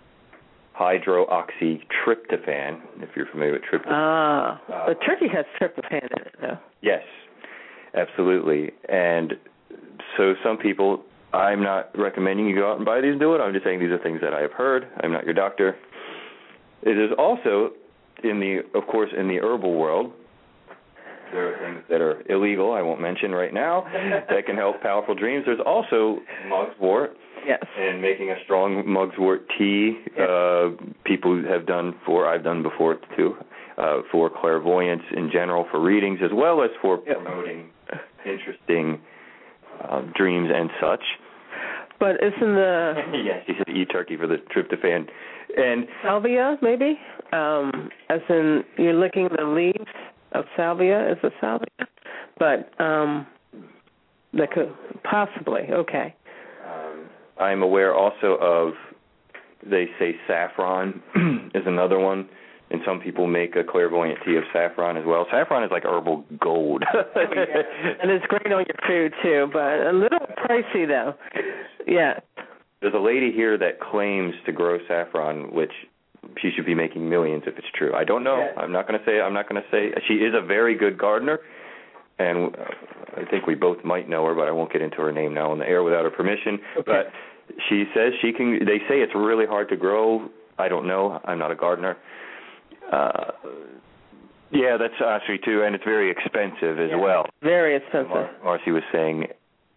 S2: hydroxytryptophan, if you're familiar with tryptophan.
S3: Ah, uh, the turkey has tryptophan in it, though.
S2: Yes, absolutely. And so some people, I'm not recommending you go out and buy these and do it. I'm just saying these are things that I have heard. I'm not your doctor. It is also, in the, of course, in the herbal world, there are things that are illegal, I won't mention right now, that can help powerful dreams. There's also mugwort.
S3: Yes.
S2: And making a strong mugwort tea, yes. uh, people have done for, I've done before too, uh, for clairvoyance in general, for readings, as well as for yep. promoting interesting uh, dreams and such.
S3: But isn't the...
S2: yes, you said eat turkey for the tryptophan. And
S3: salvia, maybe? Um, as in, you're licking the leaves of salvia? Is it salvia? But um, that could possibly, okay.
S2: Um, I'm aware also of, they say saffron is another one, and some people make a clairvoyant tea of saffron as well. Saffron is like herbal gold.
S3: Oh, yeah. And it's great on your food, too, but a little pricey, though. Yeah.
S2: There's a lady here that claims to grow saffron, which she should be making millions if it's true. I don't know. Yeah. I'm not going to say. I'm not going to say. She is a very good gardener, and I think we both might know her, but I won't get into her name now on the air without her permission. Okay. But she says she can. They say it's really hard to grow. I don't know. I'm not a gardener. Uh, yeah, that's actually too, and it's very expensive as yeah, well.
S3: Very expensive. Mar-
S2: Marcy was saying.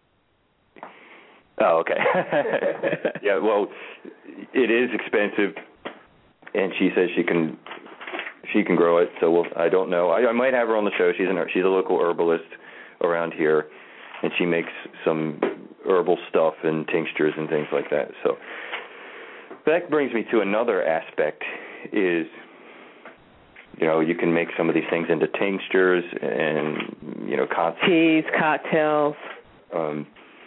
S2: Oh, okay. Yeah, well, it is expensive, and she says she can she can grow it. So we'll, I don't know. I, I might have her on the show. She's an, she's a local herbalist around here, and she makes some herbal stuff and tinctures and things like that. So that brings me to another aspect is, you know, you can make some of these things into tinctures and, you know, con-
S3: teas, cocktails.
S2: Um,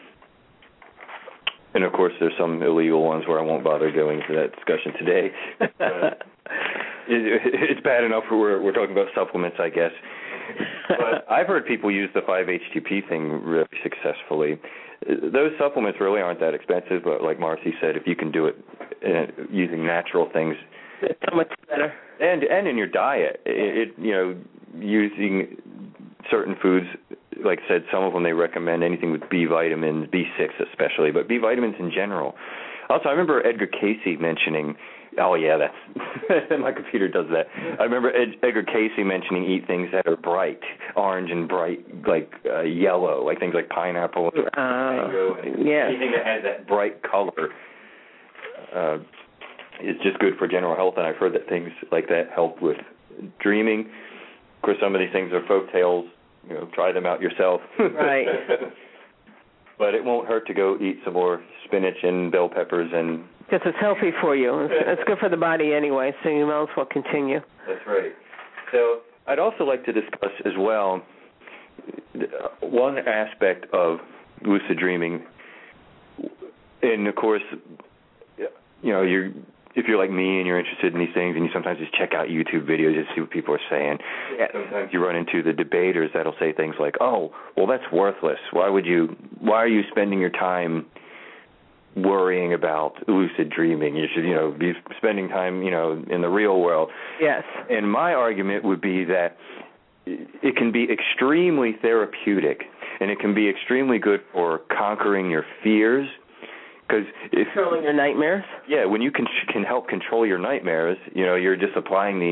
S2: And, of course, there's some illegal ones where I won't bother going into that discussion today. Uh, it, it's bad enough we're, we're talking about supplements, I guess. But I've heard people use the five H T P thing really successfully. Those supplements really aren't that expensive, but like Marcy said, if you can do it uh, using natural things.
S3: It's so much better.
S2: And, and in your diet, it, it you know, using certain foods. Like I said, some of them they recommend anything with B vitamins, B six especially, but B vitamins in general. Also, I remember Edgar Cayce mentioning, oh yeah, that's, my computer does that. I remember Ed, Edgar Cayce mentioning eat things that are bright, orange and bright, like uh, yellow, like things like pineapple and uh, mango. And
S3: yes.
S2: Anything that has that bright color uh, is just good for general health, and I've heard that things like that help with dreaming. Of course, some of these things are folk tales. You know, try them out yourself.
S3: Right.
S2: But it won't hurt to go eat some more spinach and bell peppers and.
S3: Because it's healthy for you. It's, it's good for the body anyway, so you might as well continue.
S2: That's right. So I'd also like to discuss as well one aspect of lucid dreaming, and of course, you know, you're. If you're like me and you're interested in these things and you sometimes just check out YouTube videos to see what people are saying, yeah. Sometimes you run into the debaters that'll say things like, oh, well, that's worthless. Why would you, why are you spending your time worrying about lucid dreaming? You should, you know, be spending time, you know, in the real world.
S3: Yes. And
S2: my argument would be that it can be extremely therapeutic and it can be extremely good for conquering your fears. Because if
S3: controlling your nightmares?
S2: Yeah, when you can can help control your nightmares, you know, you're just applying the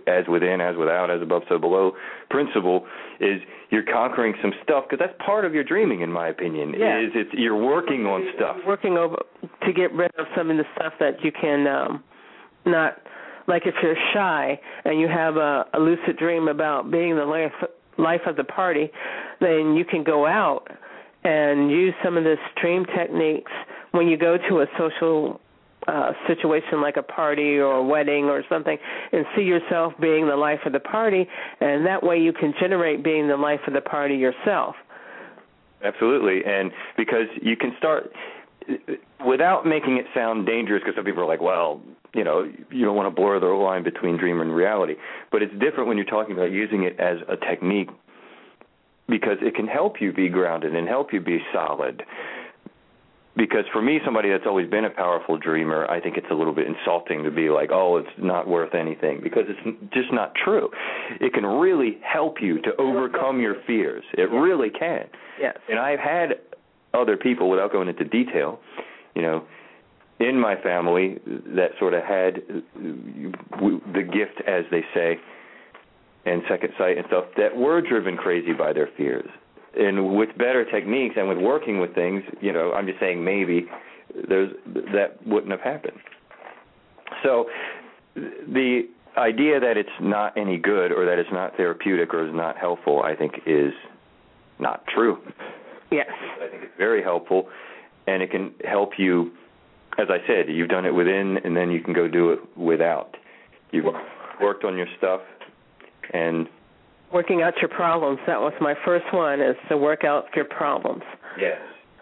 S2: as within, as without, as above, so below principle is you're conquering some stuff, because that's part of your dreaming, in my opinion.
S3: Yeah.
S2: Is it's you're working on stuff,
S3: working over to get rid of some of the stuff that you can um, not. Like if you're shy and you have a, a lucid dream about being the life life of the party, then you can go out and use some of the dream techniques when you go to a social uh, situation like a party or a wedding or something, and see yourself being the life of the party, and that way you can generate being the life of the party yourself.
S2: Absolutely, and because you can start without making it sound dangerous, because some people are like, well, you know, you don't want to blur the line between dream and reality. But it's different when you're talking about using it as a technique, because it can help you be grounded and help you be solid. Because for me, somebody that's always been a powerful dreamer, I think it's a little bit insulting to be like, oh, it's not worth anything, because it's just not true. It can really help you to overcome your fears. It really can.
S3: Yes.
S2: And I've had other people, without going into detail, you know, in my family that sort of had the gift, as they say, and second sight and stuff, that were driven crazy by their fears. And with better techniques and with working with things, you know, I'm just saying maybe there's that wouldn't have happened. So the idea that it's not any good or that it's not therapeutic or is not helpful, I think, is not true.
S3: Yes.
S2: I think it's very helpful, and it can help you. As I said, you've done it within, and then you can go do it without. You've worked on your stuff, and
S3: working out your problems. That was my first one, is to work out your problems.
S2: Yes.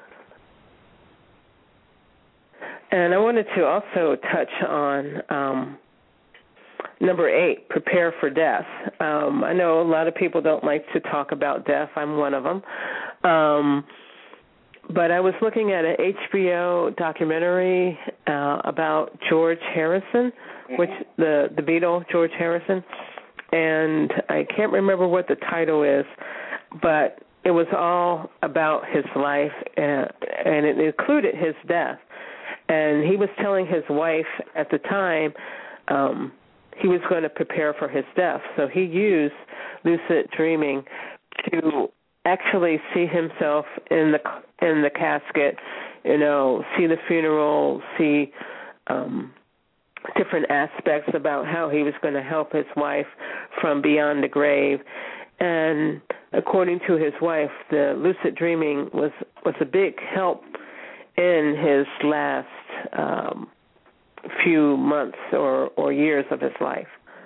S3: And I wanted to also touch on um, number eight, prepare for death. Um, I know a lot of people don't like to talk about death. I'm one of them. Um, but I was looking at an H B O documentary uh, about George Harrison, mm-hmm. which the, the Beatle, George Harrison. And I can't remember what the title is, but it was all about his life, and, and it included his death. And he was telling his wife at the time um, he was going to prepare for his death. So he used lucid dreaming to actually see himself in the in the casket, you know, see the funeral, see um, different aspects about how he was going to help his wife from beyond the grave. And according to his wife, the lucid dreaming was, was a big help in his last um, few months or, or years of his life.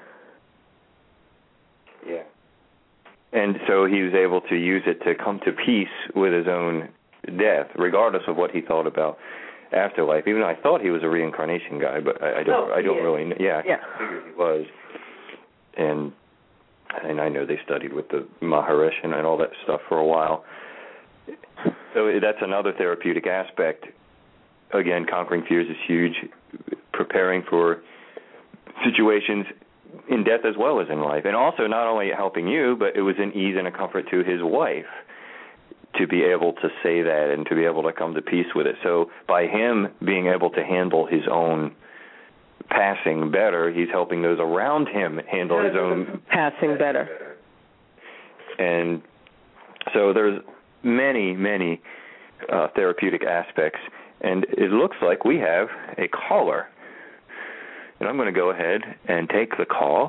S2: Yeah. And so he was able to use it to come to peace with his own death, regardless of what he thought about afterlife. Even though I thought he was a reincarnation guy, but I, I don't. Oh, I don't really. Know. Yeah,
S3: yeah.
S2: I figured he was. And and I know they studied with the Maharishi and all that stuff for a while. So that's another therapeutic aspect. Again, conquering fears is huge. Preparing for situations in death as well as in life. And also not only helping you, but it was an ease and a comfort to his wife to be able to say that and to be able to come to peace with it. So by him being able to handle his own passing better, he's helping those around him handle his own
S3: passing better.
S2: And so there's many, many uh, therapeutic aspects. And it looks like we have a caller. And I'm going to go ahead and take the call.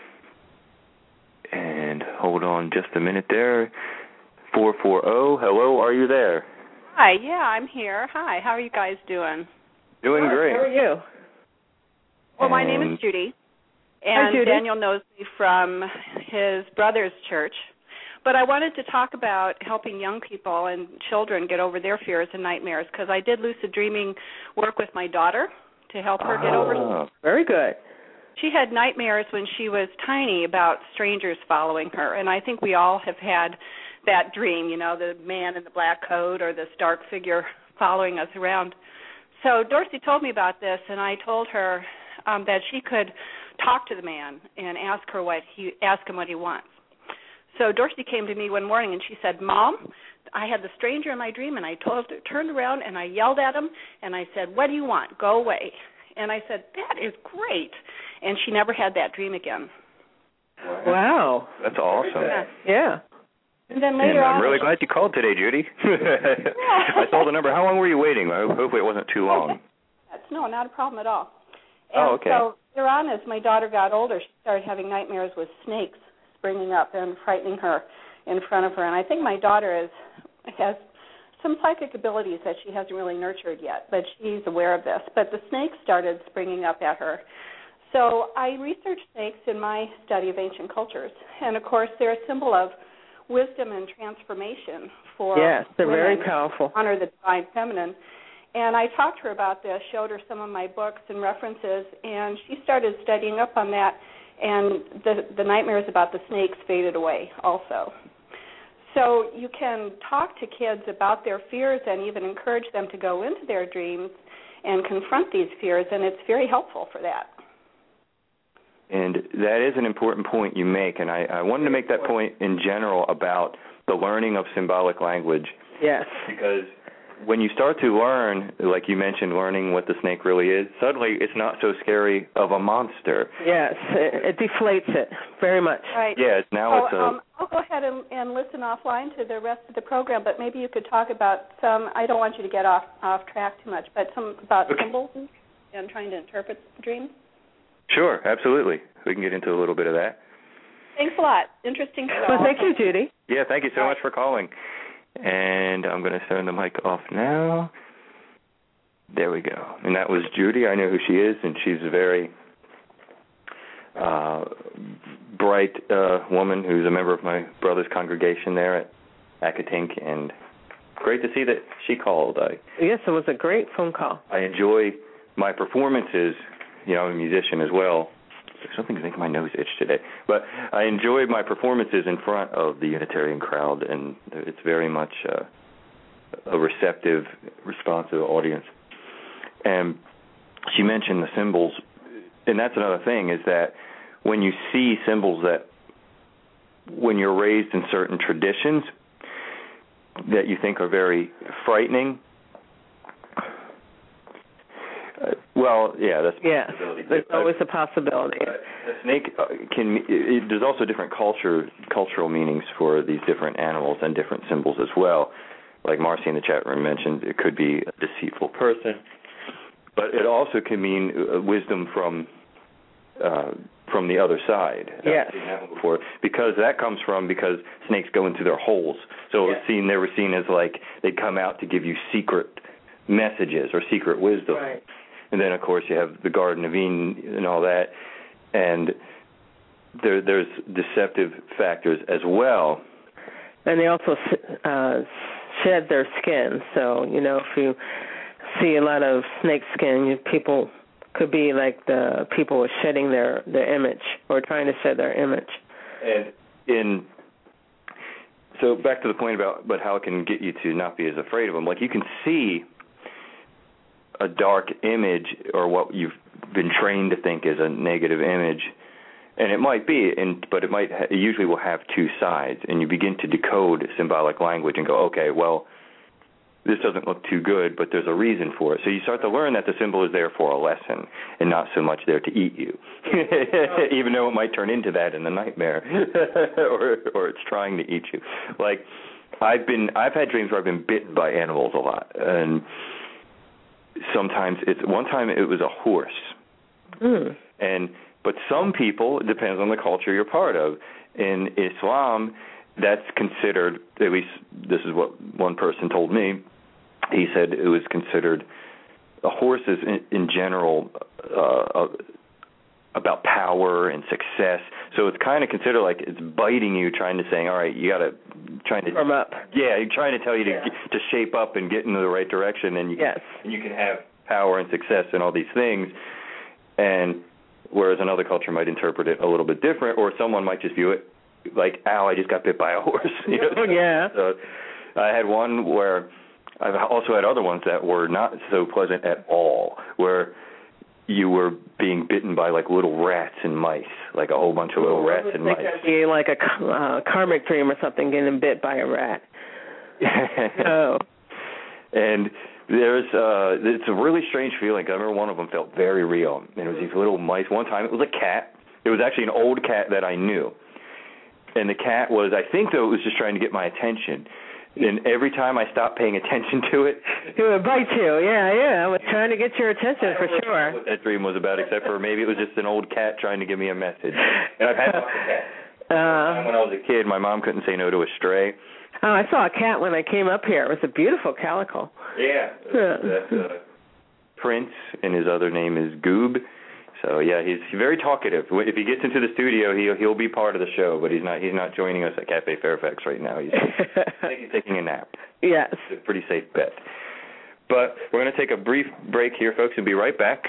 S2: And hold on just a minute there. four four zero, hello, are you there?
S4: Hi, yeah, I'm here. Hi, how are you guys doing?
S2: Doing
S3: Hi,
S2: great.
S3: How are you?
S4: Well, my name is Judy. And
S3: Hi, Judy.
S4: Daniel knows me from his brother's church. But I wanted to talk about helping young people and children get over their fears and nightmares, because I did lucid dreaming work with my daughter to help her get over.
S2: Oh,
S3: very good.
S4: She had nightmares when she was tiny about strangers following her, and I think we all have had that dream, you know, the man in the black coat or the stark figure following us around. So Dorsey told me about this, and I told her um, that she could talk to the man and ask her what he ask him what he wants. So Dorsey came to me one morning and she said, Mom, I had the stranger in my dream, and I told, turned around and I yelled at him, and I said, what do you want? Go away. And I said, that is great. And she never had that dream again.
S3: Wow.
S2: That's awesome.
S4: Yeah.
S3: Yeah.
S4: And then later
S2: and
S4: on,
S2: I'm really glad you called today, Judy. I saw the number. How long were you waiting? Hopefully it wasn't too long.
S4: No, not a problem at all. And
S2: oh, okay.
S4: So later on, as my daughter got older, she started having nightmares with snakes springing up and frightening her in front of her. And I think my daughter is has some psychic abilities that she hasn't really nurtured yet, but she's aware of this. But the snakes started springing up at her. So I researched snakes in my study of ancient cultures. And, of course, they're a symbol of wisdom and transformation for
S3: yes, they're
S4: women
S3: very powerful.
S4: to honor the divine feminine. And I talked to her about this, showed her some of my books and references, and she started studying up on that, and the, the nightmares about the snakes faded away also. So you can talk to kids about their fears and even encourage them to go into their dreams and confront these fears, and it's very helpful for that.
S2: And that is an important point you make, and I, I wanted to make that point in general about the learning of symbolic language.
S3: Yes.
S2: Because when you start to learn, like you mentioned, learning what the snake really is, suddenly it's not so scary of a monster.
S3: Yes, it, it deflates it very much.
S4: Right.
S2: Yeah, now
S4: so,
S2: it's a...
S4: Um, I'll go ahead and, and listen offline to the rest of the program, but maybe you could talk about some, I don't want you to get off, off track too much, but some about
S2: okay.
S4: symbols and trying to interpret the dreams.
S2: Sure, absolutely. We can get into a little bit of that.
S4: Thanks a lot. Interesting show.
S3: Well, thank you, Judy.
S2: Yeah, thank you so much for calling. And I'm going to turn the mic off now. There we go. And that was Judy. I know who she is, and she's a very uh, bright uh, woman who's a member of my brother's congregation there at Accotink, and great to see that she called. I,
S3: yes, it was a great phone call.
S2: I enjoy my performances. You know, I'm a musician as well. There's something to make my nose itch today. But I enjoy my performances in front of the Unitarian crowd, and it's very much uh, a receptive, responsive audience. And she mentioned the symbols, and that's another thing, is that when you see symbols that, when you're raised in certain traditions that you think are very frightening, Uh, well, yeah, that's a
S3: yes,
S2: possibility.
S3: there's
S2: Uh,
S3: always a possibility.
S2: uh, the snake uh, can. It, there's also different culture, cultural meanings for these different animals and different symbols as well. Like Marcy in the chat room mentioned, it could be a deceitful person, but it also can mean uh, wisdom from uh, from the other side.
S3: Yes.
S2: I've seen that one before, because that comes from because snakes go into their holes. So it was seen. They were seen as like they'd come out to give you secret messages or secret wisdom.
S3: Right.
S2: And then, of course, you have the Garden of Eden and all that. And there, there's deceptive factors as well.
S3: And they also uh, shed their skin. So, you know, if you see a lot of snake skin, you, people could be like the people are shedding their, their image or trying to shed their image.
S2: And in so back to the point about, about how it can get you to not be as afraid of them. Like you can see a dark image or what you've been trained to think is a negative image, and it might be, and but it might ha- it usually will have two sides, and you begin to decode symbolic language and go, okay, well, this doesn't look too good, but there's a reason for it. So you start to learn that the symbol is there for a lesson and not so much there to eat you, even though it might turn into that in the nightmare, or or it's trying to eat you. Like I've been, I've had dreams where I've been bitten by animals a lot, and sometimes it's one time it was a horse,
S3: mm.
S2: and but some people, it depends on the culture you're part of. In Islam, that's considered, at least this is what one person told me. He said it was considered a horse is in, in general uh, uh, about power and success. So it's kind of considered like it's biting you, trying to say, all right, you got to trying to
S3: firm up.
S2: Yeah, trying to tell you to
S3: yeah.
S2: get, to shape up and get into the right direction, and you
S3: yes.
S2: and you can have power and success and all these things. And whereas another culture might interpret it a little bit different, or someone might just view it like, ow, I just got bit by a horse. You know?
S3: Oh, yeah.
S2: So I had one where I've also had other ones that were not so pleasant at all, where you were being bitten by like little rats and mice, like a whole bunch of little rats and mice.
S3: It could be like a uh, karmic dream or something, getting bit by a rat. Oh.
S2: And there's uh, it's a really strange feeling. I remember one of them felt very real, and it was these little mice. One time it was a cat. It was actually an old cat that I knew. And the cat was, I think, though, it was just trying to get my attention. And every time I stopped paying attention to it,
S3: it would bite you. Yeah, yeah. I was trying to get your attention for sure.
S2: I don't know what that dream was about, except for maybe it was just an old cat trying to give me a message. And I've had lots of cats. Uh, when I was a kid, my mom couldn't say no to a stray.
S3: Oh, I saw a cat when I came up here. It was a beautiful calico.
S2: Yeah. That's uh, Prince, and his other name is Goob. So yeah, he's very talkative. If he gets into the studio, he'll he'll be part of the show, but he's not he's not joining us at Cafe Fairfax right now. He's, I think he's taking a nap.
S3: Yes,
S2: it's a pretty safe bet. But we're going to take a brief break here, folks, and be right back.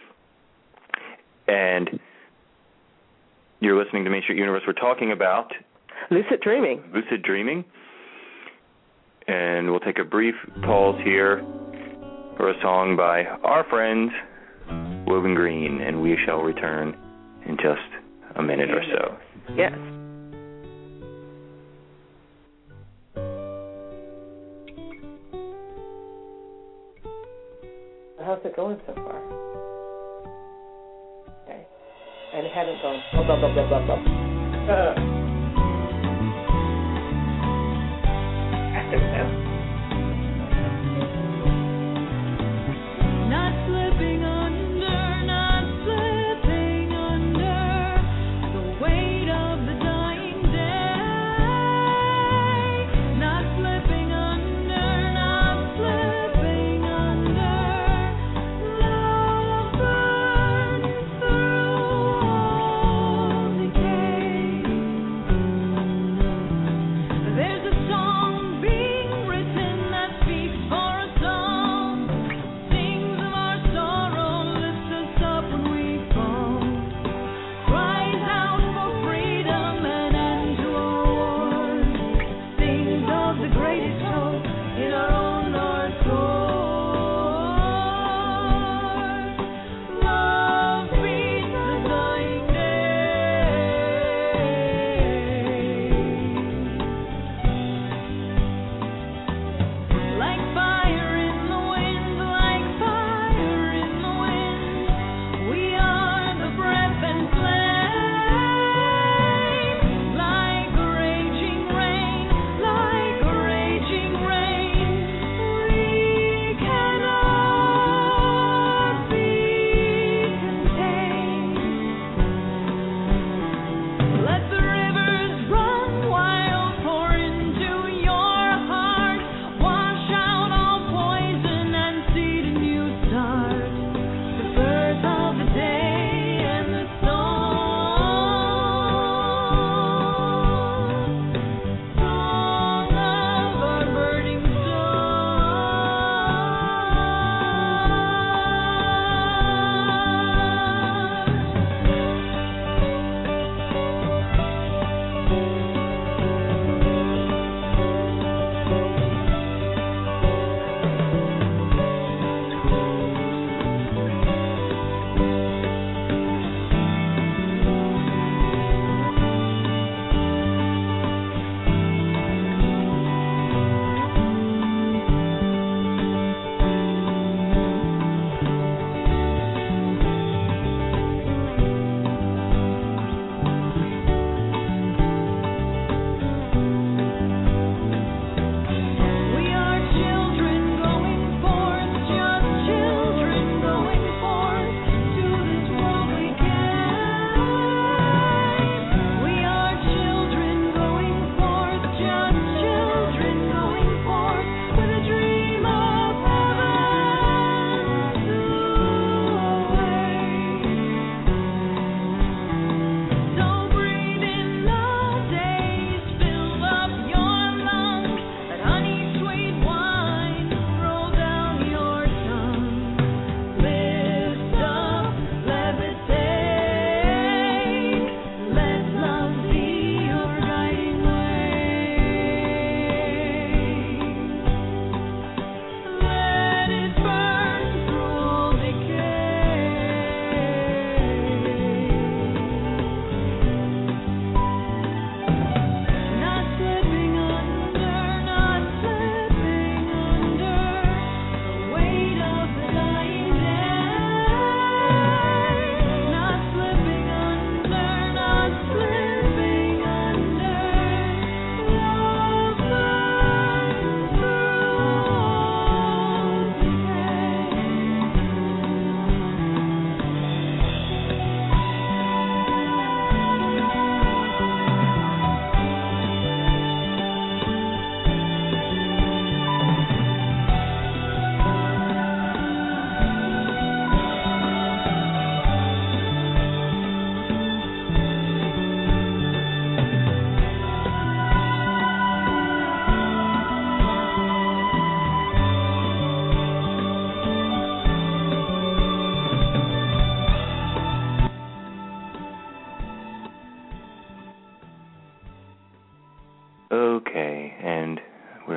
S2: And you're listening to Main Street Universe. We're talking about
S3: lucid dreaming.
S2: Lucid dreaming, and we'll take a brief pause here for a song by our friends Woven Green, and we shall return in just a minute or so.
S3: Yes. How's it going so far? Okay. And it hasn't gone blah, blah, blah, blah, blah, blah. Uh. Active now.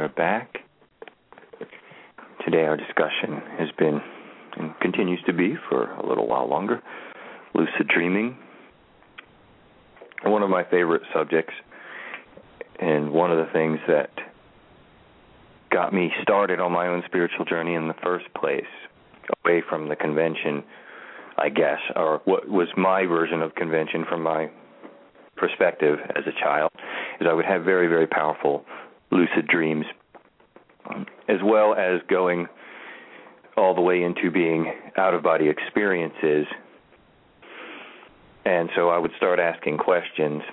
S2: we're back. Today our discussion has been, and continues to be for a little while longer, lucid dreaming. One of my favorite subjects, and one of the things that got me started on my own spiritual journey in the first place, away from the convention, I guess, or what was my version of convention from my perspective as a child, is I would have very, very powerful lucid dreams, as well as going all the way into being out-of-body experiences. And so I would start asking questions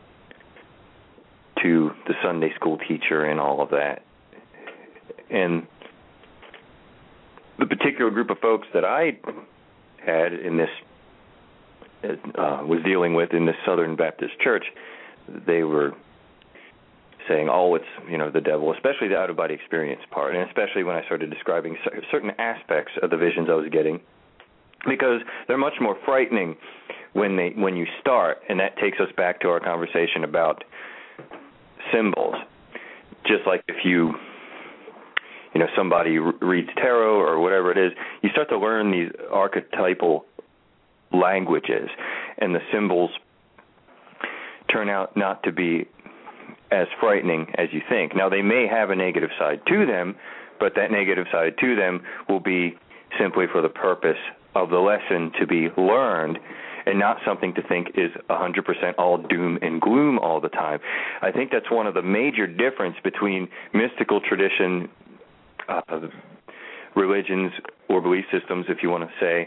S2: to the Sunday school teacher and all of that. And the particular group of folks that I had in this, uh, was dealing with in this Southern Baptist church, they were saying, oh, it's, you know, the devil, especially the out-of-body experience part, and especially when I started describing certain aspects of the visions I was getting, because they're much more frightening when they when you start, and that takes us back to our conversation about symbols. Just like if you, you know, somebody reads tarot or whatever it is, you start to learn these archetypal languages, and the symbols turn out not to be as frightening as you think. Now, they may have a negative side to them, but that negative side to them will be simply for the purpose of the lesson to be learned, and not something to think is one hundred percent all doom and gloom all the time. I think that's one of the major difference between mystical tradition, uh, religions, or belief systems, if you want to say,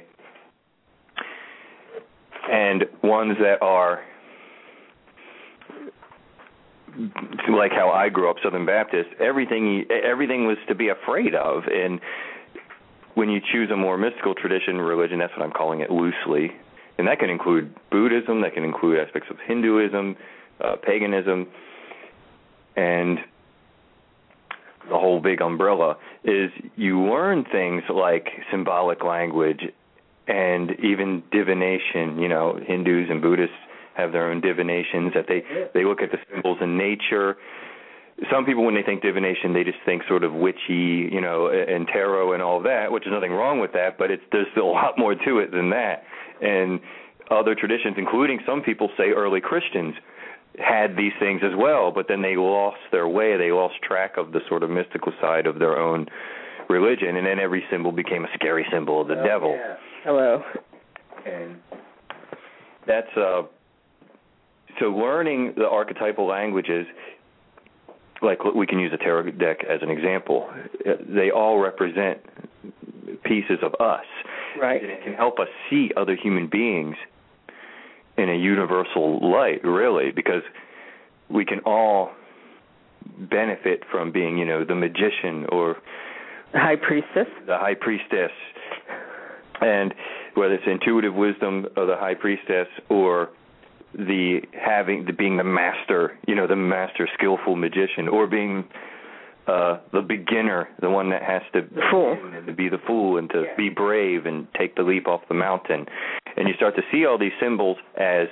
S2: and ones that are like how I grew up, Southern Baptist. Everything, everything was to be afraid of, and when you choose a more mystical tradition, religion, that's what I'm calling it loosely, and that can include Buddhism, that can include aspects of Hinduism, uh, paganism, and the whole big umbrella, is you learn things like symbolic language and even divination. You know, Hindus and Buddhists have their own divinations, that they, they look at the symbols in nature. Some people, when they think divination, they just think sort of witchy, you know, and tarot and all that, which is nothing wrong with that, but it's, there's still a lot more to it than that. And other traditions, including some people say early Christians, had these things as well, but then they lost their way. They lost track of the sort of mystical side of their own religion, and then every symbol became a scary symbol of the
S3: oh,
S2: devil.
S3: Yeah. Hello.
S2: And that's... uh. So learning the archetypal languages, like we can use a tarot deck as an example, they all represent pieces of us.
S3: Right.
S2: And it can help us see other human beings in a universal light, really, because we can all benefit from being, you know, the magician or
S3: the high priestess.
S2: The high priestess. And whether it's intuitive wisdom of the high priestess or the having the being the master, you know, the master skillful magician, or being uh, the beginner, the one that has to
S3: the fool.
S2: to be the fool and to yeah. be brave and take the leap off the mountain. And you start to see all these symbols as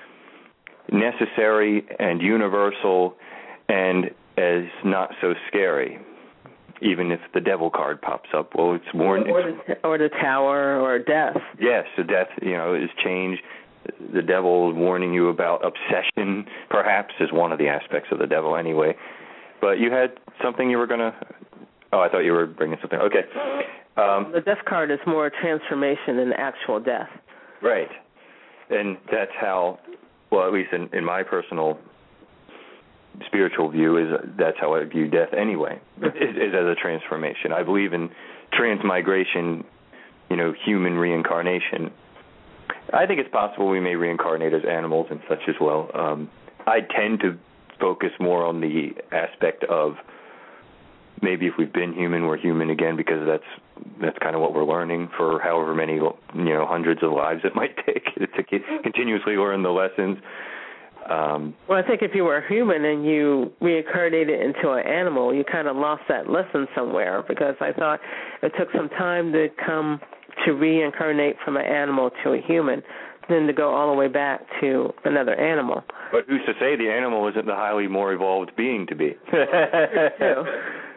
S2: necessary and universal and as not so scary. Even if the devil card pops up, well, it's more...
S3: Or, or, the, or the tower or death.
S2: Yes, the death, you know, is change. The devil warning you about obsession, perhaps, is one of the aspects of the devil anyway. But you had something you were going to... Oh, I thought you were bringing something. Okay. Um,
S3: the death card is more transformation than actual death.
S2: Right. And that's how, well, at least in, in my personal spiritual view, is that's how I view death anyway, is, is as a transformation. I believe in transmigration, you know, human reincarnation. I think it's possible we may reincarnate as animals and such as well. Um, I tend to focus more on the aspect of maybe if we've been human, we're human again, because that's that's kind of what we're learning for however many, you know, hundreds of lives it might take to continuously learn the lessons. Um,
S3: well, I think if you were human and you reincarnated into an animal, you kind of lost that lesson somewhere, because I thought it took some time to come to reincarnate from an animal to a human, then to go all the way back to another animal.
S2: But who's to say the animal isn't the highly more evolved being to be?
S3: True.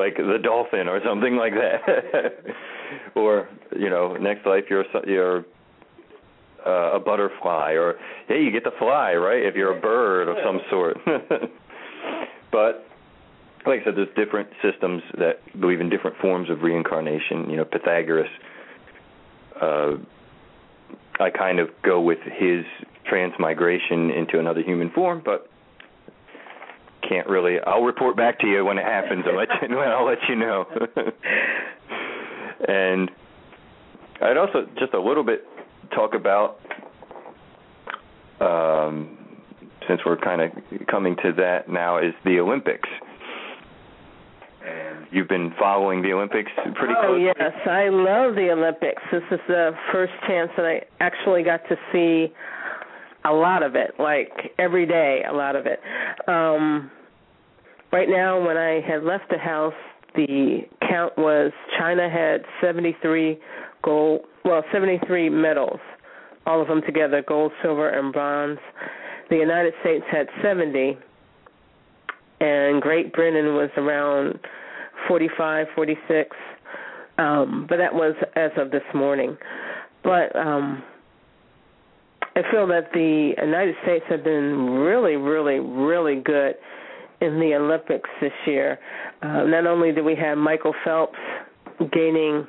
S2: like the dolphin or something like that. Or, you know, next life you're you're uh, a butterfly, or hey, you get to fly, right? If you're a bird of some sort. But like I said, there's different systems that believe in different forms of reincarnation. You know, Pythagoras, uh, I kind of go with his transmigration into another human form, but can't really. I'll report back to you when it happens. I'll let you, I'll let you know. And I'd also just a little bit talk about, um, since we're kind of coming to that now, is the Olympics. And you've been following the Olympics pretty
S3: oh,
S2: closely?
S3: Oh, yes. I love the Olympics. This is the first chance that I actually got to see a lot of it, like every day, a lot of it. Um, right now, when I had left the house, the count was China had seventy-three gold, well, seventy-three medals, all of them together, gold, silver, and bronze. The United States had seventy, and Great Britain was around forty-five, forty-six, um, but that was as of this morning. But um, I feel that the United States have been really, really, really good in the Olympics this year. Uh, not only do we have Michael Phelps gaining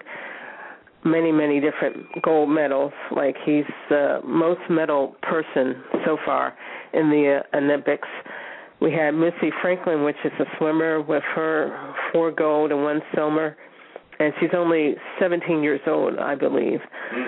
S3: many, many different gold medals, like he's the most medal person so far in the uh, Olympics. We had Missy Franklin, which is a swimmer, with her four gold and one silver, and she's only seventeen years old, I believe.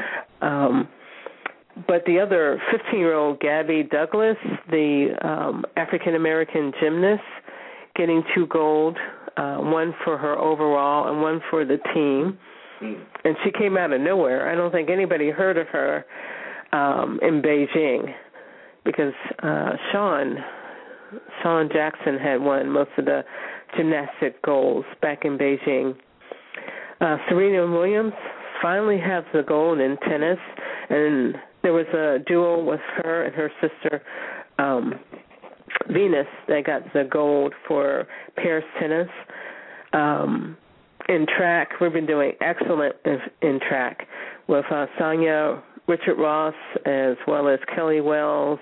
S3: Um, but the other fifteen-year-old Gabby Douglas, the um, African-American gymnast, getting two gold, uh, one for her overall and one for the team. And she came out of nowhere. I don't think anybody heard of her um, in Beijing, because uh, Sean, Sean Jackson had won most of the gymnastic golds back in Beijing. Uh, Serena Williams finally has the gold in tennis, and there was a duel with her and her sister, um, Venus, that got the gold for pairs tennis. Um, in track, we've been doing excellent in, in track with uh, Sonia Richard Ross, as well as Kelly Wells,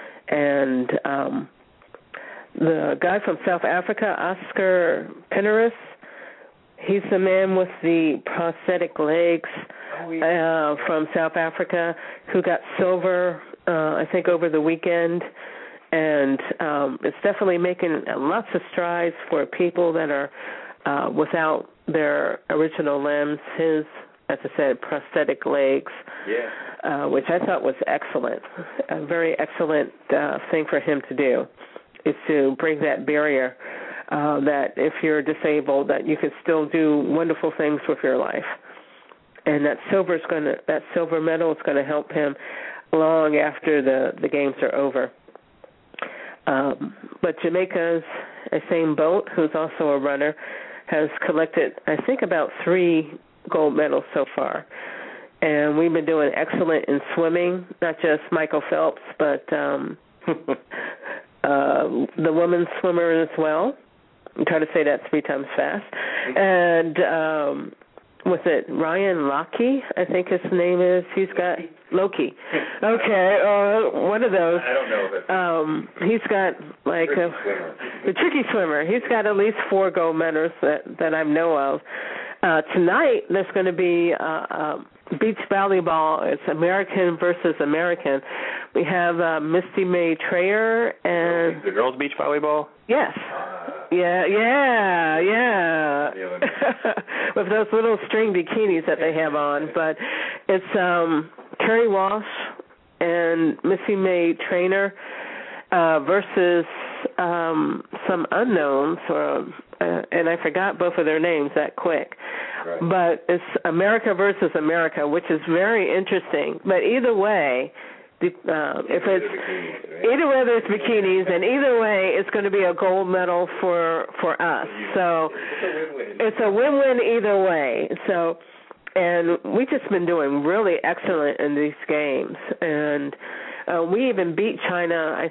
S3: and um, the guy from South Africa, Oscar Pinneris. He's the man with the prosthetic legs uh, from South Africa who got silver, uh, I think, over the weekend. And um, it's definitely making lots of strides for people that are uh, without their original limbs. His, as I said, prosthetic legs, yeah. uh, which I thought was excellent, a very excellent uh, thing for him to do, is to break that barrier uh, that if you're disabled, that you can still do wonderful things with your life. And that silver is going to, that silver medal is going to help him long after the, the games are over. Um, but Jamaica's Usain Bolt, who's also a runner, has collected, I think, about three gold medals so far. And we've been doing excellent in swimming, not just Michael Phelps, but um, uh, the women's swimmer as well. I'm trying to say that three times fast. And um, was it Ryan Lochte, I think his name is? He's got Loki. Okay, uh, one of those.
S2: I don't know. But
S3: um, he's got like a, a tricky swimmer. He's got at least four gold medals that, that I know of. Uh, tonight there's going to be uh, uh, beach volleyball. It's American versus American. We have uh, Misty May Trayer and
S2: the girls' beach volleyball.
S3: Yes. Yeah, yeah, yeah. With those little string bikinis that they have on. But it's um, Kerry Walsh and Missy May Trainer uh, versus um, some unknowns, or, uh, and I forgot both of their names that quick. Right. But it's America versus America, which is very interesting. But either way, The, uh, if it's either whether it's bikinis, and either way, it's going to be a gold medal for for us. So it's a win-win either way. So, and we've just been doing really excellent in these games, and uh, we even beat China. I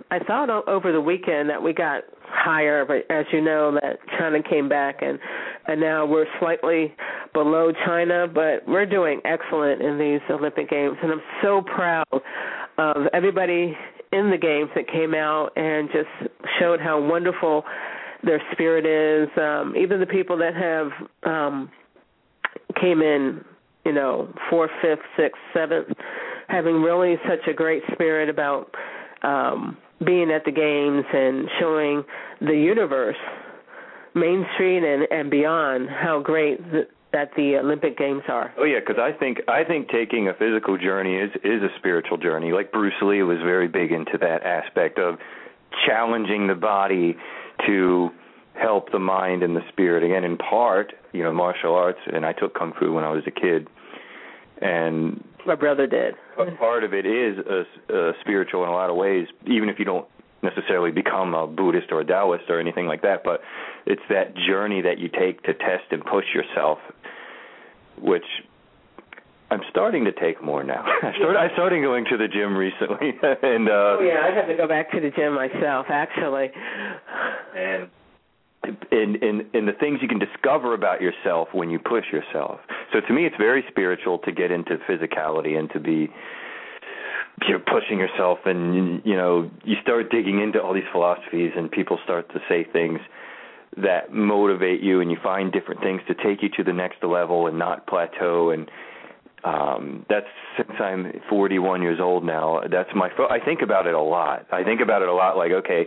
S3: I thought over the weekend that we got higher, but as you know, that China came back, and, and now we're slightly below China, but we're doing excellent in these Olympic Games, and I'm so proud of everybody in the games that came out and just showed how wonderful their spirit is. Um, even the people that have um, came in, you know, fourth, fifth, sixth, seventh, having really such a great spirit about um, being at the games and showing the universe, Main Street and, and beyond, how great the, that the Olympic Games are.
S2: Oh yeah, because I think I think taking a physical journey is is a spiritual journey. Like Bruce Lee was very big into that aspect of challenging the body to help the mind and the spirit. Again, in part, you know, martial arts, and I took Kung Fu when I was a kid, and
S3: my brother did.
S2: Part of it is a, a spiritual in a lot of ways, even if you don't necessarily become a Buddhist or a Taoist or anything like that, but it's that journey that you take to test and push yourself, which I'm starting to take more now. I started, I started going to the gym recently. and uh,
S3: oh, yeah, I have to go back to the gym myself, actually.
S2: And in, in, in the things you can discover about yourself when you push yourself. So to me, it's very spiritual to get into physicality and to be you're pushing yourself, and, you know, you start digging into all these philosophies, and people start to say things that motivate you, and you find different things to take you to the next level and not plateau. And um, that's since I'm forty-one years old now. That's my. Fo- I think about it a lot. I think about it a lot. Like, okay,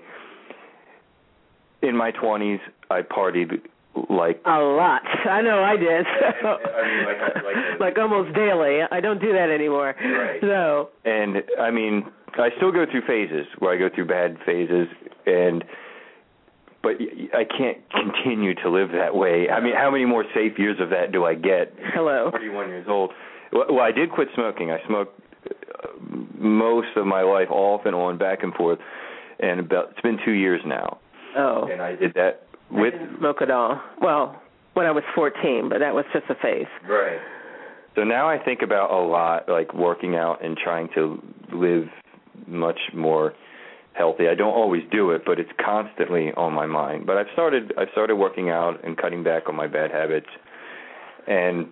S2: in my twenties, I partied like
S3: a lot. I know I did.
S2: So. I mean, like, like,
S3: like almost daily. I don't do that anymore.
S2: Right.
S3: So.
S2: And I mean, I still go through phases where I go through bad phases, and but I can't continue to live that way. I mean, how many more safe years of that do I get?
S3: Hello.
S2: forty-one years old. Well, I did quit smoking. I smoked most of my life, off and on, back and forth, and about it's been two years now.
S3: Oh.
S2: And I did that. With
S3: I didn't smoke at all. Well, when I was fourteen, but that was just a phase.
S2: Right. So now I think about a lot, like working out and trying to live much more healthy. I don't always do it, but it's constantly on my mind. But I've started I've started working out and cutting back on my bad habits. And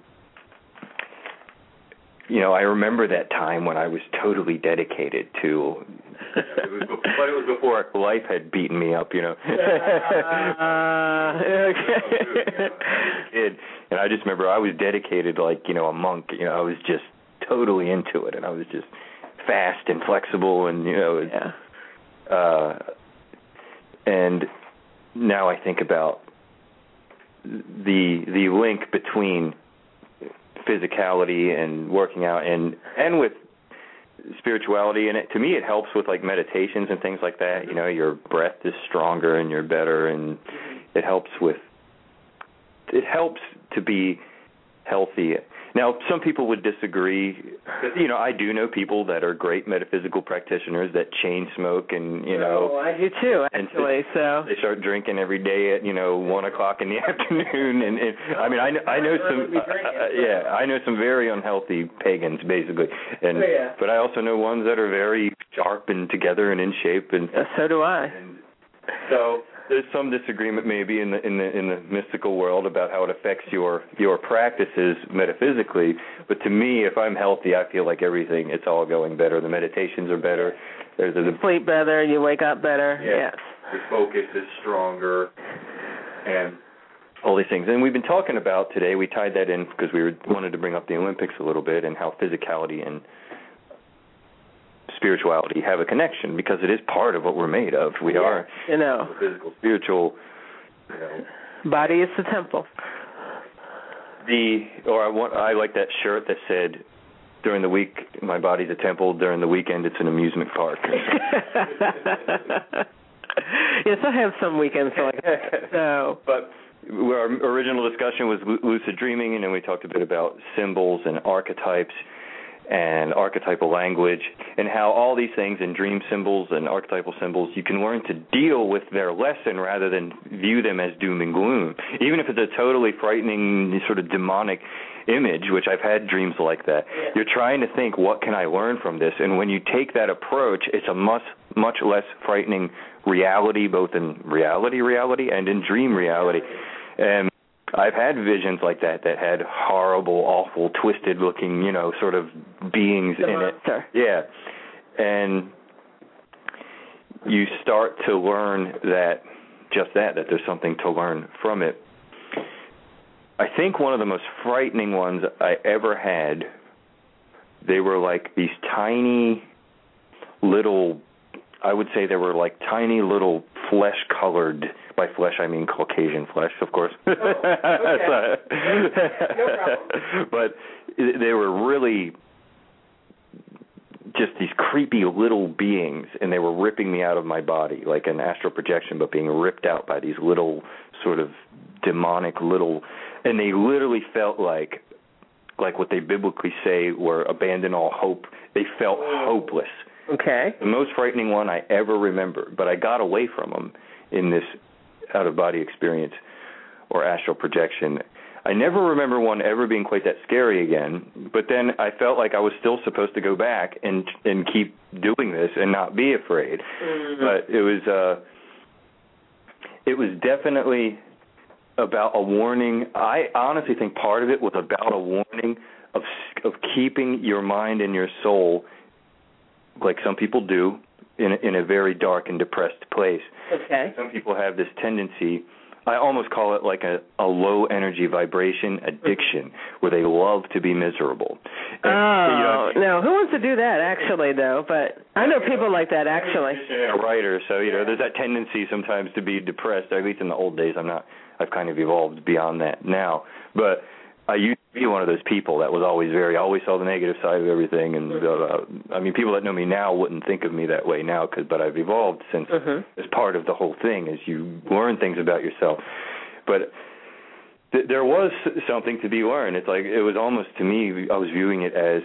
S2: you know, I remember that time when I was totally dedicated to it was before, but it was before life had beaten me up, you know.
S3: uh, okay.
S2: Kid, and I just remember I was dedicated like, you know, a monk. You know, I was just totally into it, and I was just fast and flexible, and you know,
S3: yeah.
S2: uh, and now I think about the the link between physicality and working out and and with spirituality, and it, to me it helps with like meditations and things like that. You know, your breath is stronger and you're better, and it helps with it helps to be healthy. Now, some people would disagree. You know, I do know people that are great metaphysical practitioners that chain smoke, and you know,
S3: oh, I do too, actually.
S2: They,
S3: so
S2: they start drinking every day at you know one o'clock in the afternoon, and, and I mean, I know, I know some, uh, yeah, I know some very unhealthy pagans, basically, and
S3: oh, yeah.
S2: but I also know ones that are very sharp and together and in shape, and
S3: uh, so do I.
S2: And so. There's some disagreement maybe in the in the in the mystical world about how it affects your your practices metaphysically, but to me, if I'm healthy, I feel like everything it's all going better. The meditations are better. There's a,
S3: you sleep better. You wake up better.
S2: Yeah,
S3: yes.
S2: your focus is stronger, and all these things. And we've been talking about today. We tied that in because we were, wanted to bring up the Olympics a little bit and how physicality and spirituality have a connection, because it is part of what we're made of. We
S3: yeah,
S2: are,
S3: you know,
S2: physical, spiritual. You know.
S3: Body is the temple.
S2: The or I want I like that shirt that said, "During the week, my body's a temple. During the weekend, it's an amusement park."
S3: Yes, I have some weekends like that. So,
S2: but our original discussion was lucid dreaming, and then we talked a bit about symbols and archetypes and archetypal language, and how all these things in dream symbols and archetypal symbols, you can learn to deal with their lesson rather than view them as doom and gloom. Even if it's a totally frightening sort of demonic image, which I've had dreams like that, yeah. You're trying to think, what can I learn from this? And when you take that approach, it's a much much less frightening reality, both in reality reality and in dream reality. And I've had visions like that that had horrible, awful, twisted-looking, you know, sort of beings
S3: the
S2: in
S3: monster.
S2: it. Yeah. And you start to learn that, just that, that there's something to learn from it. I think one of the most frightening ones I ever had, they were like these tiny little, I would say they were like tiny little flesh-colored, by flesh I mean Caucasian flesh, of course.
S3: Oh, okay. No problem.
S2: But they were really just these creepy little beings, and they were ripping me out of my body, like an astral projection, but being ripped out by these little sort of demonic little, and they literally felt like, like what they biblically say were abandon all hope. They felt hopeless.
S3: Okay.
S2: The most frightening one I ever remember, but I got away from them in this out-of-body experience or astral projection. I never remember one ever being quite that scary again, but then I felt like I was still supposed to go back and and keep doing this and not be afraid. Mm-hmm. But it was uh, it was definitely about a warning. I honestly think part of it was about a warning of of keeping your mind and your soul, like some people do, in a, in a very dark and depressed place.
S3: Okay.
S2: Some people have this tendency, I almost call it like a, a low-energy vibration addiction, where they love to be miserable. And,
S3: oh,
S2: you know,
S3: no. Who wants to do that, actually, though? But I know people like that, actually.
S2: I'm a writer, so, you know, there's that tendency sometimes to be depressed, at least in the old days. I'm not, I've kind of evolved beyond that now. But I used to be one of those people that was always very, always saw the negative side of everything. And, uh, I mean, people that know me now wouldn't think of me that way now, cause, but I've evolved since mm-hmm. as part of the whole thing, as you learn things about yourself. But th- there was something to be learned. It's like, it was almost, to me, I was viewing it as,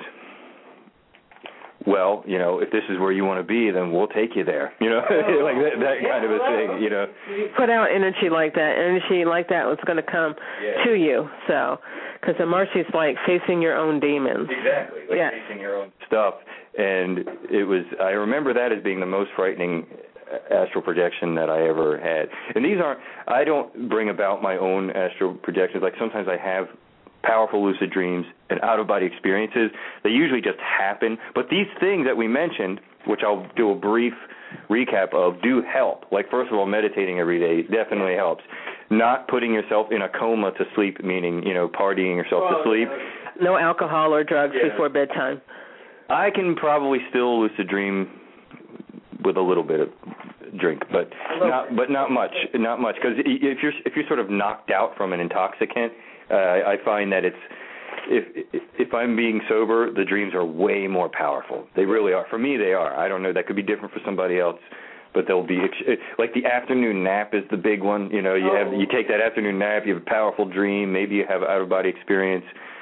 S2: well, you know, if this is where you want to be, then we'll take you there. You know, oh, like that, that yeah, kind of a well, thing, you know.
S3: You put out energy like that. Energy like that was going to come yeah. to you. So, because the Marcy's like facing your own demons.
S2: Exactly, like yeah. facing your own stuff. And it was, I remember that as being the most frightening astral projection that I ever had. And these aren't, I don't bring about my own astral projections. Like sometimes I have powerful lucid dreams and out-of-body experiences. They usually just happen. But these things that we mentioned, which I'll do a brief recap of, do help. Like, first of all, meditating every day definitely helps. Not putting yourself in a coma to sleep, meaning, you know, partying yourself well, to sleep.
S3: No alcohol or drugs yeah. before bedtime.
S2: I can probably still lucid dream with a little bit of drink, but not, but not much, not much. Because if you're if you're sort of knocked out from an intoxicant, uh, I find that it's if if I'm being sober, the dreams are way more powerful. They really are. For me, they are. I don't know. That could be different for somebody else, but they'll be like the afternoon nap is the big one. You know, you have you take that afternoon nap, you have a powerful dream. Maybe you have an out of body experience.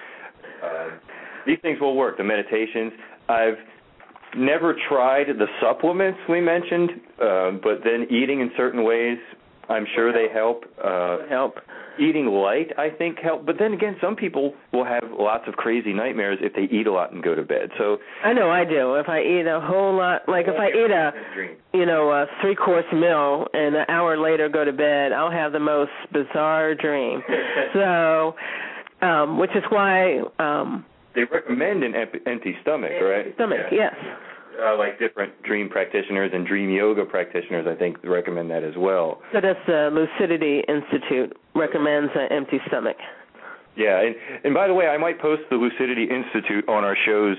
S2: Uh, these things will work. The meditations. I've never tried the supplements we mentioned, uh, but then eating in certain ways, I'm sure they help. Uh,
S3: help.
S2: Eating light, I think, help. But then again, some people will have lots of crazy nightmares if they eat a lot and go to bed. So
S3: I know I do. If I eat a whole lot, like if I eat a, you know, a three-course meal and an hour later go to bed, I'll have the most bizarre dream. So, um, which is why um,
S2: they recommend an empty stomach, right?
S3: Empty stomach, yeah. yes.
S2: Uh, like different dream practitioners and dream yoga practitioners, I think, recommend that as well.
S3: So that's the Lucidity Institute recommends an empty stomach.
S2: Yeah, and, and by the way, I might post the Lucidity Institute on our show's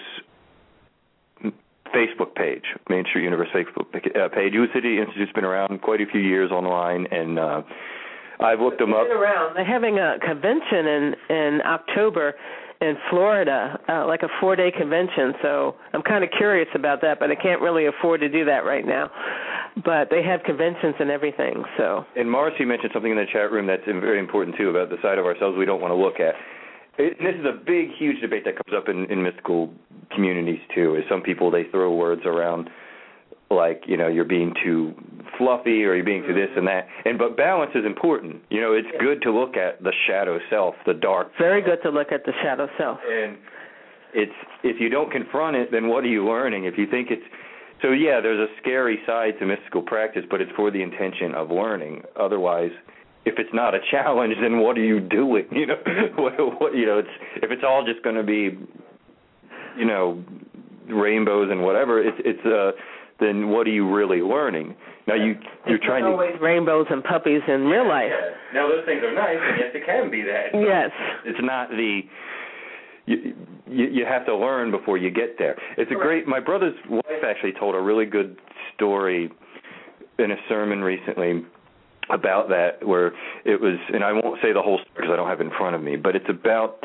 S2: Facebook page, Main Street Universe Facebook page. Lucidity Institute's been around quite a few years online, and uh, I've looked them up.
S3: Been around. They're having a convention in, in October in Florida, uh, like a four-day convention. So I'm kind of curious about that, but I can't really afford to do that right now. But they have conventions and everything. So. And
S2: Marcy mentioned something in the chat room that's very important, too, about the side of ourselves we don't want to look at. It, and this is a big, huge debate that comes up in, in mystical communities, too, is some people, they throw words around like, you know, you're being too fluffy or you're being too this and that. And but balance is important. You know, it's good to look at the shadow self, the dark.
S3: Very good to look at the shadow self.
S2: And it's if you don't confront it, then what are you learning? If you think it's so yeah, there's a scary side to mystical practice, but it's for the intention of learning. Otherwise, if it's not a challenge, then what are you doing? You know, what, what, you know, it's if it's all just going to be, you know, rainbows and whatever. It's it's uh, then what are you really learning? Now you you're
S3: it's
S2: trying
S3: not always
S2: to
S3: rainbows and puppies in real life.
S2: Yeah. Now those things are nice, and yes, it can be that.
S3: Yes,
S2: it's not the. You, you you have to learn before you get there. It's a great. My brother's wife actually told a really good story in a sermon recently about that, where it was, and I won't say the whole story because I don't have it in front of me, but it's about,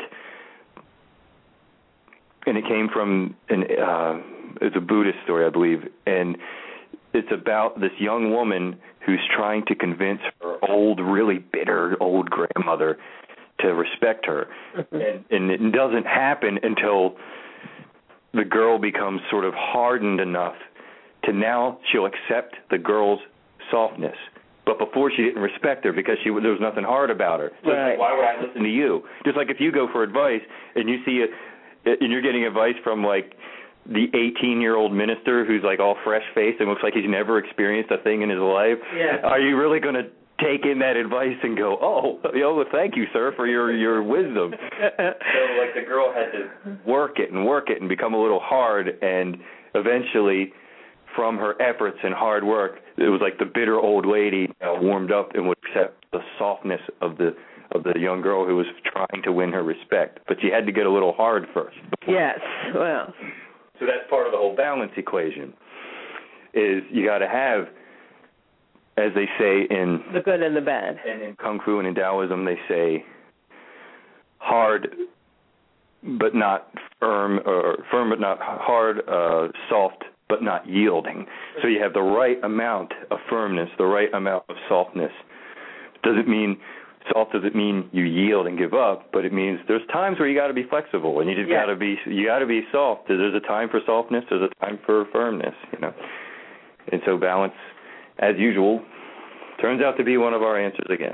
S2: and it came from an uh, it's a Buddhist story, I believe, and it's about this young woman who's trying to convince her old, really bitter old grandmother to respect her, and, and it doesn't happen until the girl becomes sort of hardened enough to now she'll accept the girl's softness. But before she didn't respect her because she there was nothing hard about her. So
S3: right.
S2: Like, why would I listen to you? Just like if you go for advice and you see it, and you're getting advice from like the eighteen-year-old minister who's like all fresh-faced and looks like he's never experienced a thing in his life.
S3: Yeah.
S2: Are you really going to take in that advice and go, oh, you know, thank you, sir, for your, your wisdom? So like the girl had to work it and work it and become a little hard, and eventually, from her efforts and hard work, it was like the bitter old lady uh, warmed up and would accept the softness of the of the young girl who was trying to win her respect. But she had to get a little hard first.
S3: Yes, well.
S2: So that's part of the whole balance equation, is you got to have, as they say in
S3: the good and the bad.
S2: And in Kung Fu and in Taoism, they say hard but not firm, or firm but not hard, uh, soft but not yielding. So you have the right amount of firmness, the right amount of softness. Doesn't mean soft doesn't mean you yield and give up, but it means there's times where you got to be flexible, and you just
S3: yeah.
S2: got to be you got to be soft. There's a time for softness, there's a time for firmness, you know. And so balance, as usual, turns out to be one of our answers again.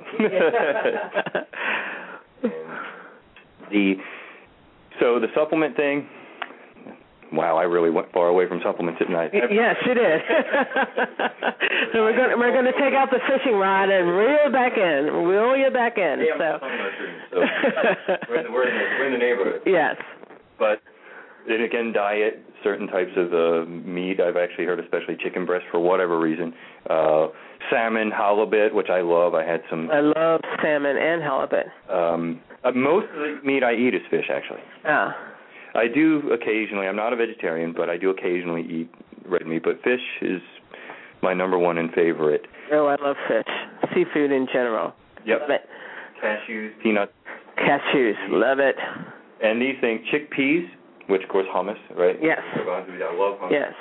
S2: the so the supplement thing. Wow, I really went far away from supplements at night.
S3: Yes, you did. So we're going we're going to take out the fishing rod and reel back in, reel you back in.
S2: Yeah,
S3: so.
S2: so we're, in the, we're, in the, we're in the neighborhood.
S3: Yes.
S2: But then again, diet, certain types of uh, meat. I've actually heard, especially chicken breast for whatever reason. Uh, salmon, halibut, which I love. I had some.
S3: I love salmon and halibut.
S2: Um, uh, most of the meat I eat is fish, actually.
S3: Ah.
S2: I do occasionally. I'm not a vegetarian, but I do occasionally eat red meat. But fish is my number one and favorite.
S3: Oh, I love fish. Seafood in general.
S2: Yep.
S3: Love it.
S2: Cashews, peanuts.
S3: Cashews. Love it.
S2: And these things, chickpeas, which of course hummus, right?
S3: Yes.
S2: I love hummus.
S3: Yes.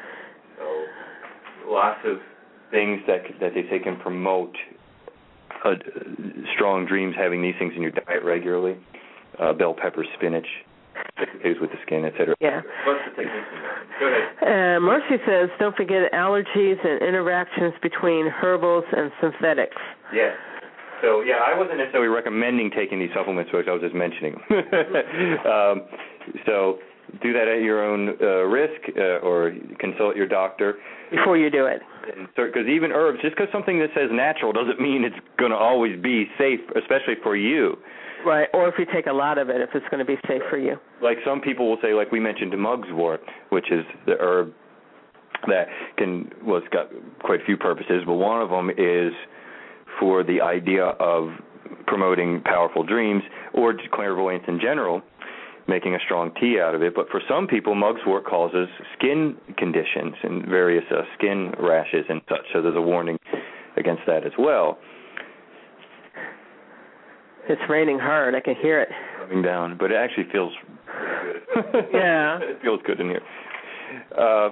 S2: So lots of things that that they say can promote uh, strong dreams. Having these things in your diet regularly. Uh, bell pepper, spinach. With the skin, et cetera.
S3: Yeah.
S2: What's the technique? Go ahead.
S3: Uh, Mercy says, don't forget allergies and interactions between herbals and synthetics.
S2: Yeah. So, yeah, I wasn't necessarily recommending taking these supplements, which I was just mentioning. um, so do that at your own uh, risk, uh, or consult your doctor.
S3: Before you do it.
S2: Because even herbs, just because something that says natural doesn't mean it's going to always be safe, especially for you.
S3: Right, or if you take a lot of it, if it's going to be safe for you.
S2: Like some people will say, like we mentioned, mugwort, which is the herb that can, well, it's got quite a few purposes, but one of them is for the idea of promoting powerful dreams or clairvoyance in general, making a strong tea out of it. But for some people, mugwort causes skin conditions and various uh, skin rashes and such, so there's a warning against that as well.
S3: It's raining hard. I can hear it.
S2: Coming down, but it actually feels good.
S3: Yeah.
S2: It feels good in here. Uh,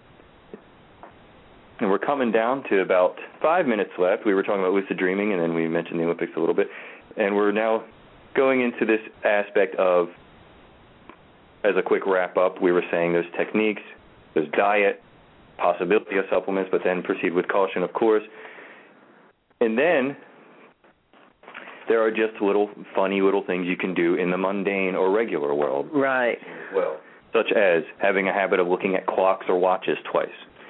S2: and we're coming down to about five minutes left. We were talking about lucid dreaming, and then we mentioned the Olympics a little bit. And we're now going into this aspect of, as a quick wrap-up, we were saying there's techniques, there's diet, possibility of supplements, but then proceed with caution, of course. And then there are just little funny little things you can do in the mundane or regular world.
S3: Right.
S2: As well, such as having a habit of looking at clocks or watches twice.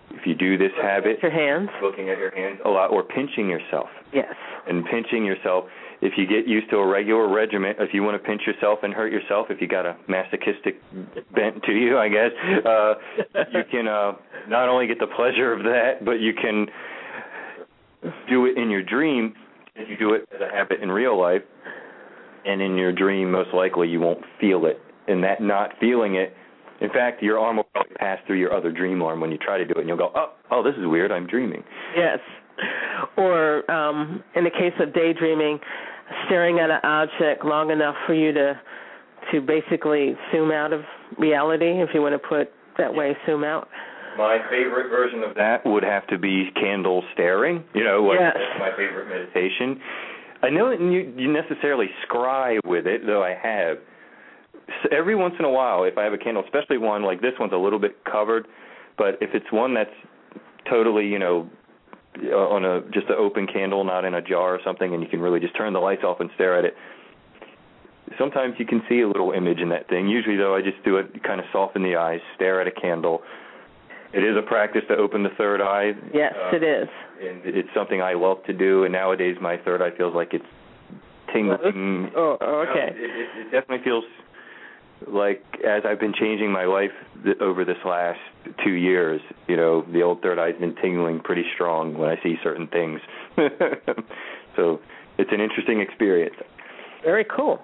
S2: If you do this habit,
S3: your hands,
S2: looking at your hands a lot, or pinching yourself.
S3: Yes.
S2: And pinching yourself. If you get used to a regular regimen, if you want to pinch yourself and hurt yourself, if you got a masochistic bent to you, I guess, uh, you can uh, not only get the pleasure of that, but you can do it in your dream. If you do it as a habit in real life, and in your dream, most likely you won't feel it. And that not feeling it, in fact, your arm will probably pass through your other dream arm when you try to do it, and you'll go, oh, oh, this is weird, I'm dreaming.
S3: Yes. Or um, in the case of daydreaming, staring at an object long enough for you to to basically zoom out of reality, if you want to put it that way, zoom out.
S2: My favorite version of that would have to be candle staring. You know, like,
S3: yes.
S2: That's my favorite meditation. I know that you, you necessarily scry with it, though I have. So every once in a while, if I have a candle, especially one like this one's a little bit covered, but if it's one that's totally, you know, on a just an open candle, not in a jar or something, and you can really just turn the lights off and stare at it, sometimes you can see a little image in that thing. Usually, though, I just do it, kind of soften the eyes, stare at a candle. It is a practice to open the third eye.
S3: Yes, uh, it is.
S2: And it's something I love to do, and nowadays my third eye feels like it's tingling.
S3: Oh, okay.
S2: You know, it, it definitely feels like, as I've been changing my life th- over this last two years, you know, the old third eye's been tingling pretty strong when I see certain things. So it's an interesting experience.
S3: Very cool.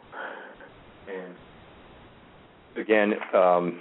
S2: And again, um,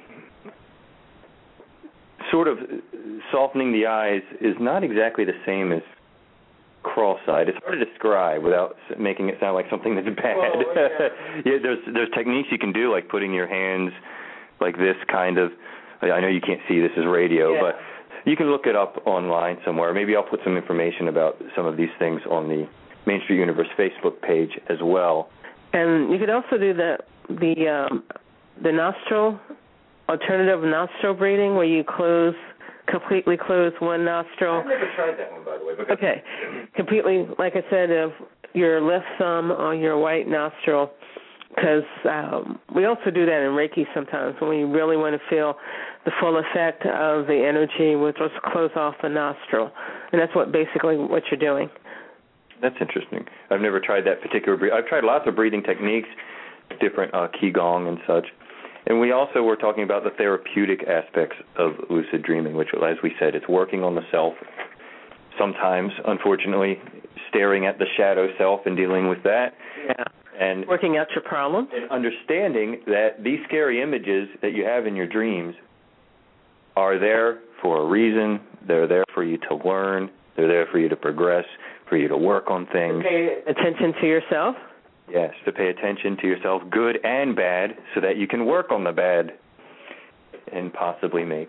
S2: sort of softening the eyes is not exactly the same as cross-eyed. It's hard to describe without making it sound like something that's bad.
S3: Well, yeah.
S2: Yeah, there's there's techniques you can do, like putting your hands like this, kind of. I know you can't see, this is radio,
S3: yeah.
S2: but you can look it up online somewhere. Maybe I'll put some information about some of these things on the Main Street Universe Facebook page as well.
S3: And you could also do the the um, the nostril, alternative nostril breathing, where you close, completely close one nostril.
S2: I've never tried that one, by the way. Because
S3: okay. Completely, like I said, of your left thumb on your right nostril, because um, we also do that in Reiki sometimes when we really want to feel the full effect of the energy. We'll just close off the nostril, and that's what basically what you're doing.
S2: That's interesting. I've never tried that particular breathing. I've tried lots of breathing techniques, different uh, Qigong and such. And we also were talking about the therapeutic aspects of lucid dreaming, which, as we said, it's working on the self. Sometimes, unfortunately, staring at the shadow self and dealing with that.
S3: Yeah.
S2: And
S3: working out your problem.
S2: And understanding that these scary images that you have in your dreams are there for a reason. They're there for you to learn. They're there for you to progress, for you to work on things.
S3: Pay attention to yourself.
S2: Yes, to pay attention to yourself, good and bad, so that you can work on the bad and possibly make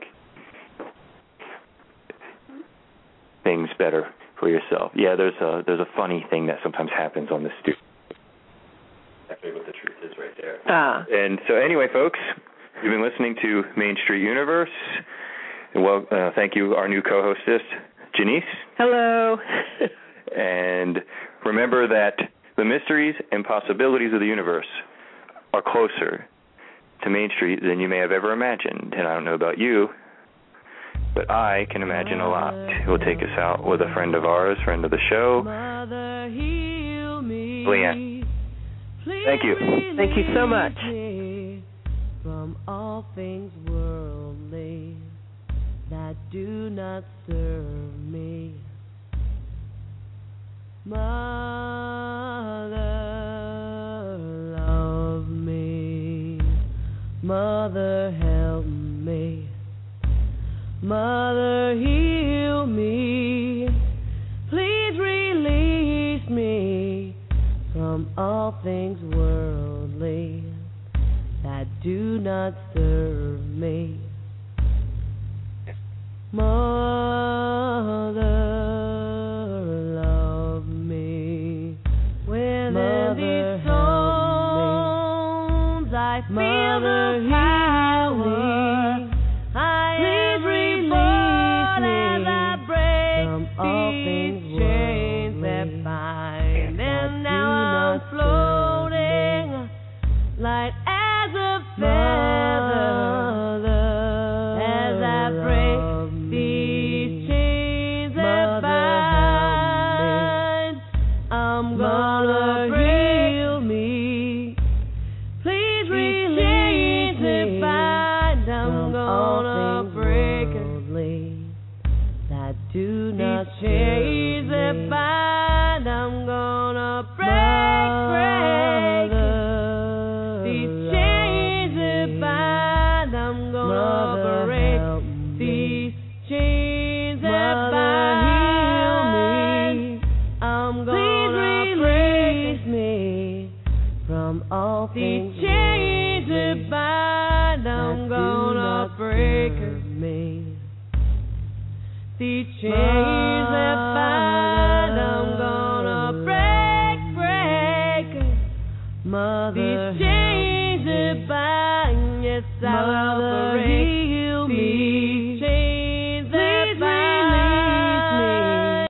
S2: things better for yourself. Yeah, there's a there's a funny thing that sometimes happens on this studio. Actually, what the truth is right there.
S3: Ah.
S2: And so anyway, folks, you've been listening to Main Street Universe. Well, uh, thank you, our new co-hostess, Janice.
S3: Hello.
S2: And remember that the mysteries and possibilities of the universe are closer to Main Street than you may have ever imagined. And I don't know about you, but I can imagine a lot. We'll take us out with a friend of ours, friend of the show, Leanne. Thank you.
S3: Thank you so much.
S1: From all things worldly that do not serve me. Mother, love me. Mother, help me. Mother, heal me. Please release me from all things worldly that do not serve me. Mother, love me. Within these stones I feel the power. I am reborn as I break these chains that bind. And now I'm floating light as a feather as I break these all things chains that bind, I'm gonna break me. These chains that bind, I'm gonna break, break. Mother, these chains that bind, yes, I'll break. Heal me.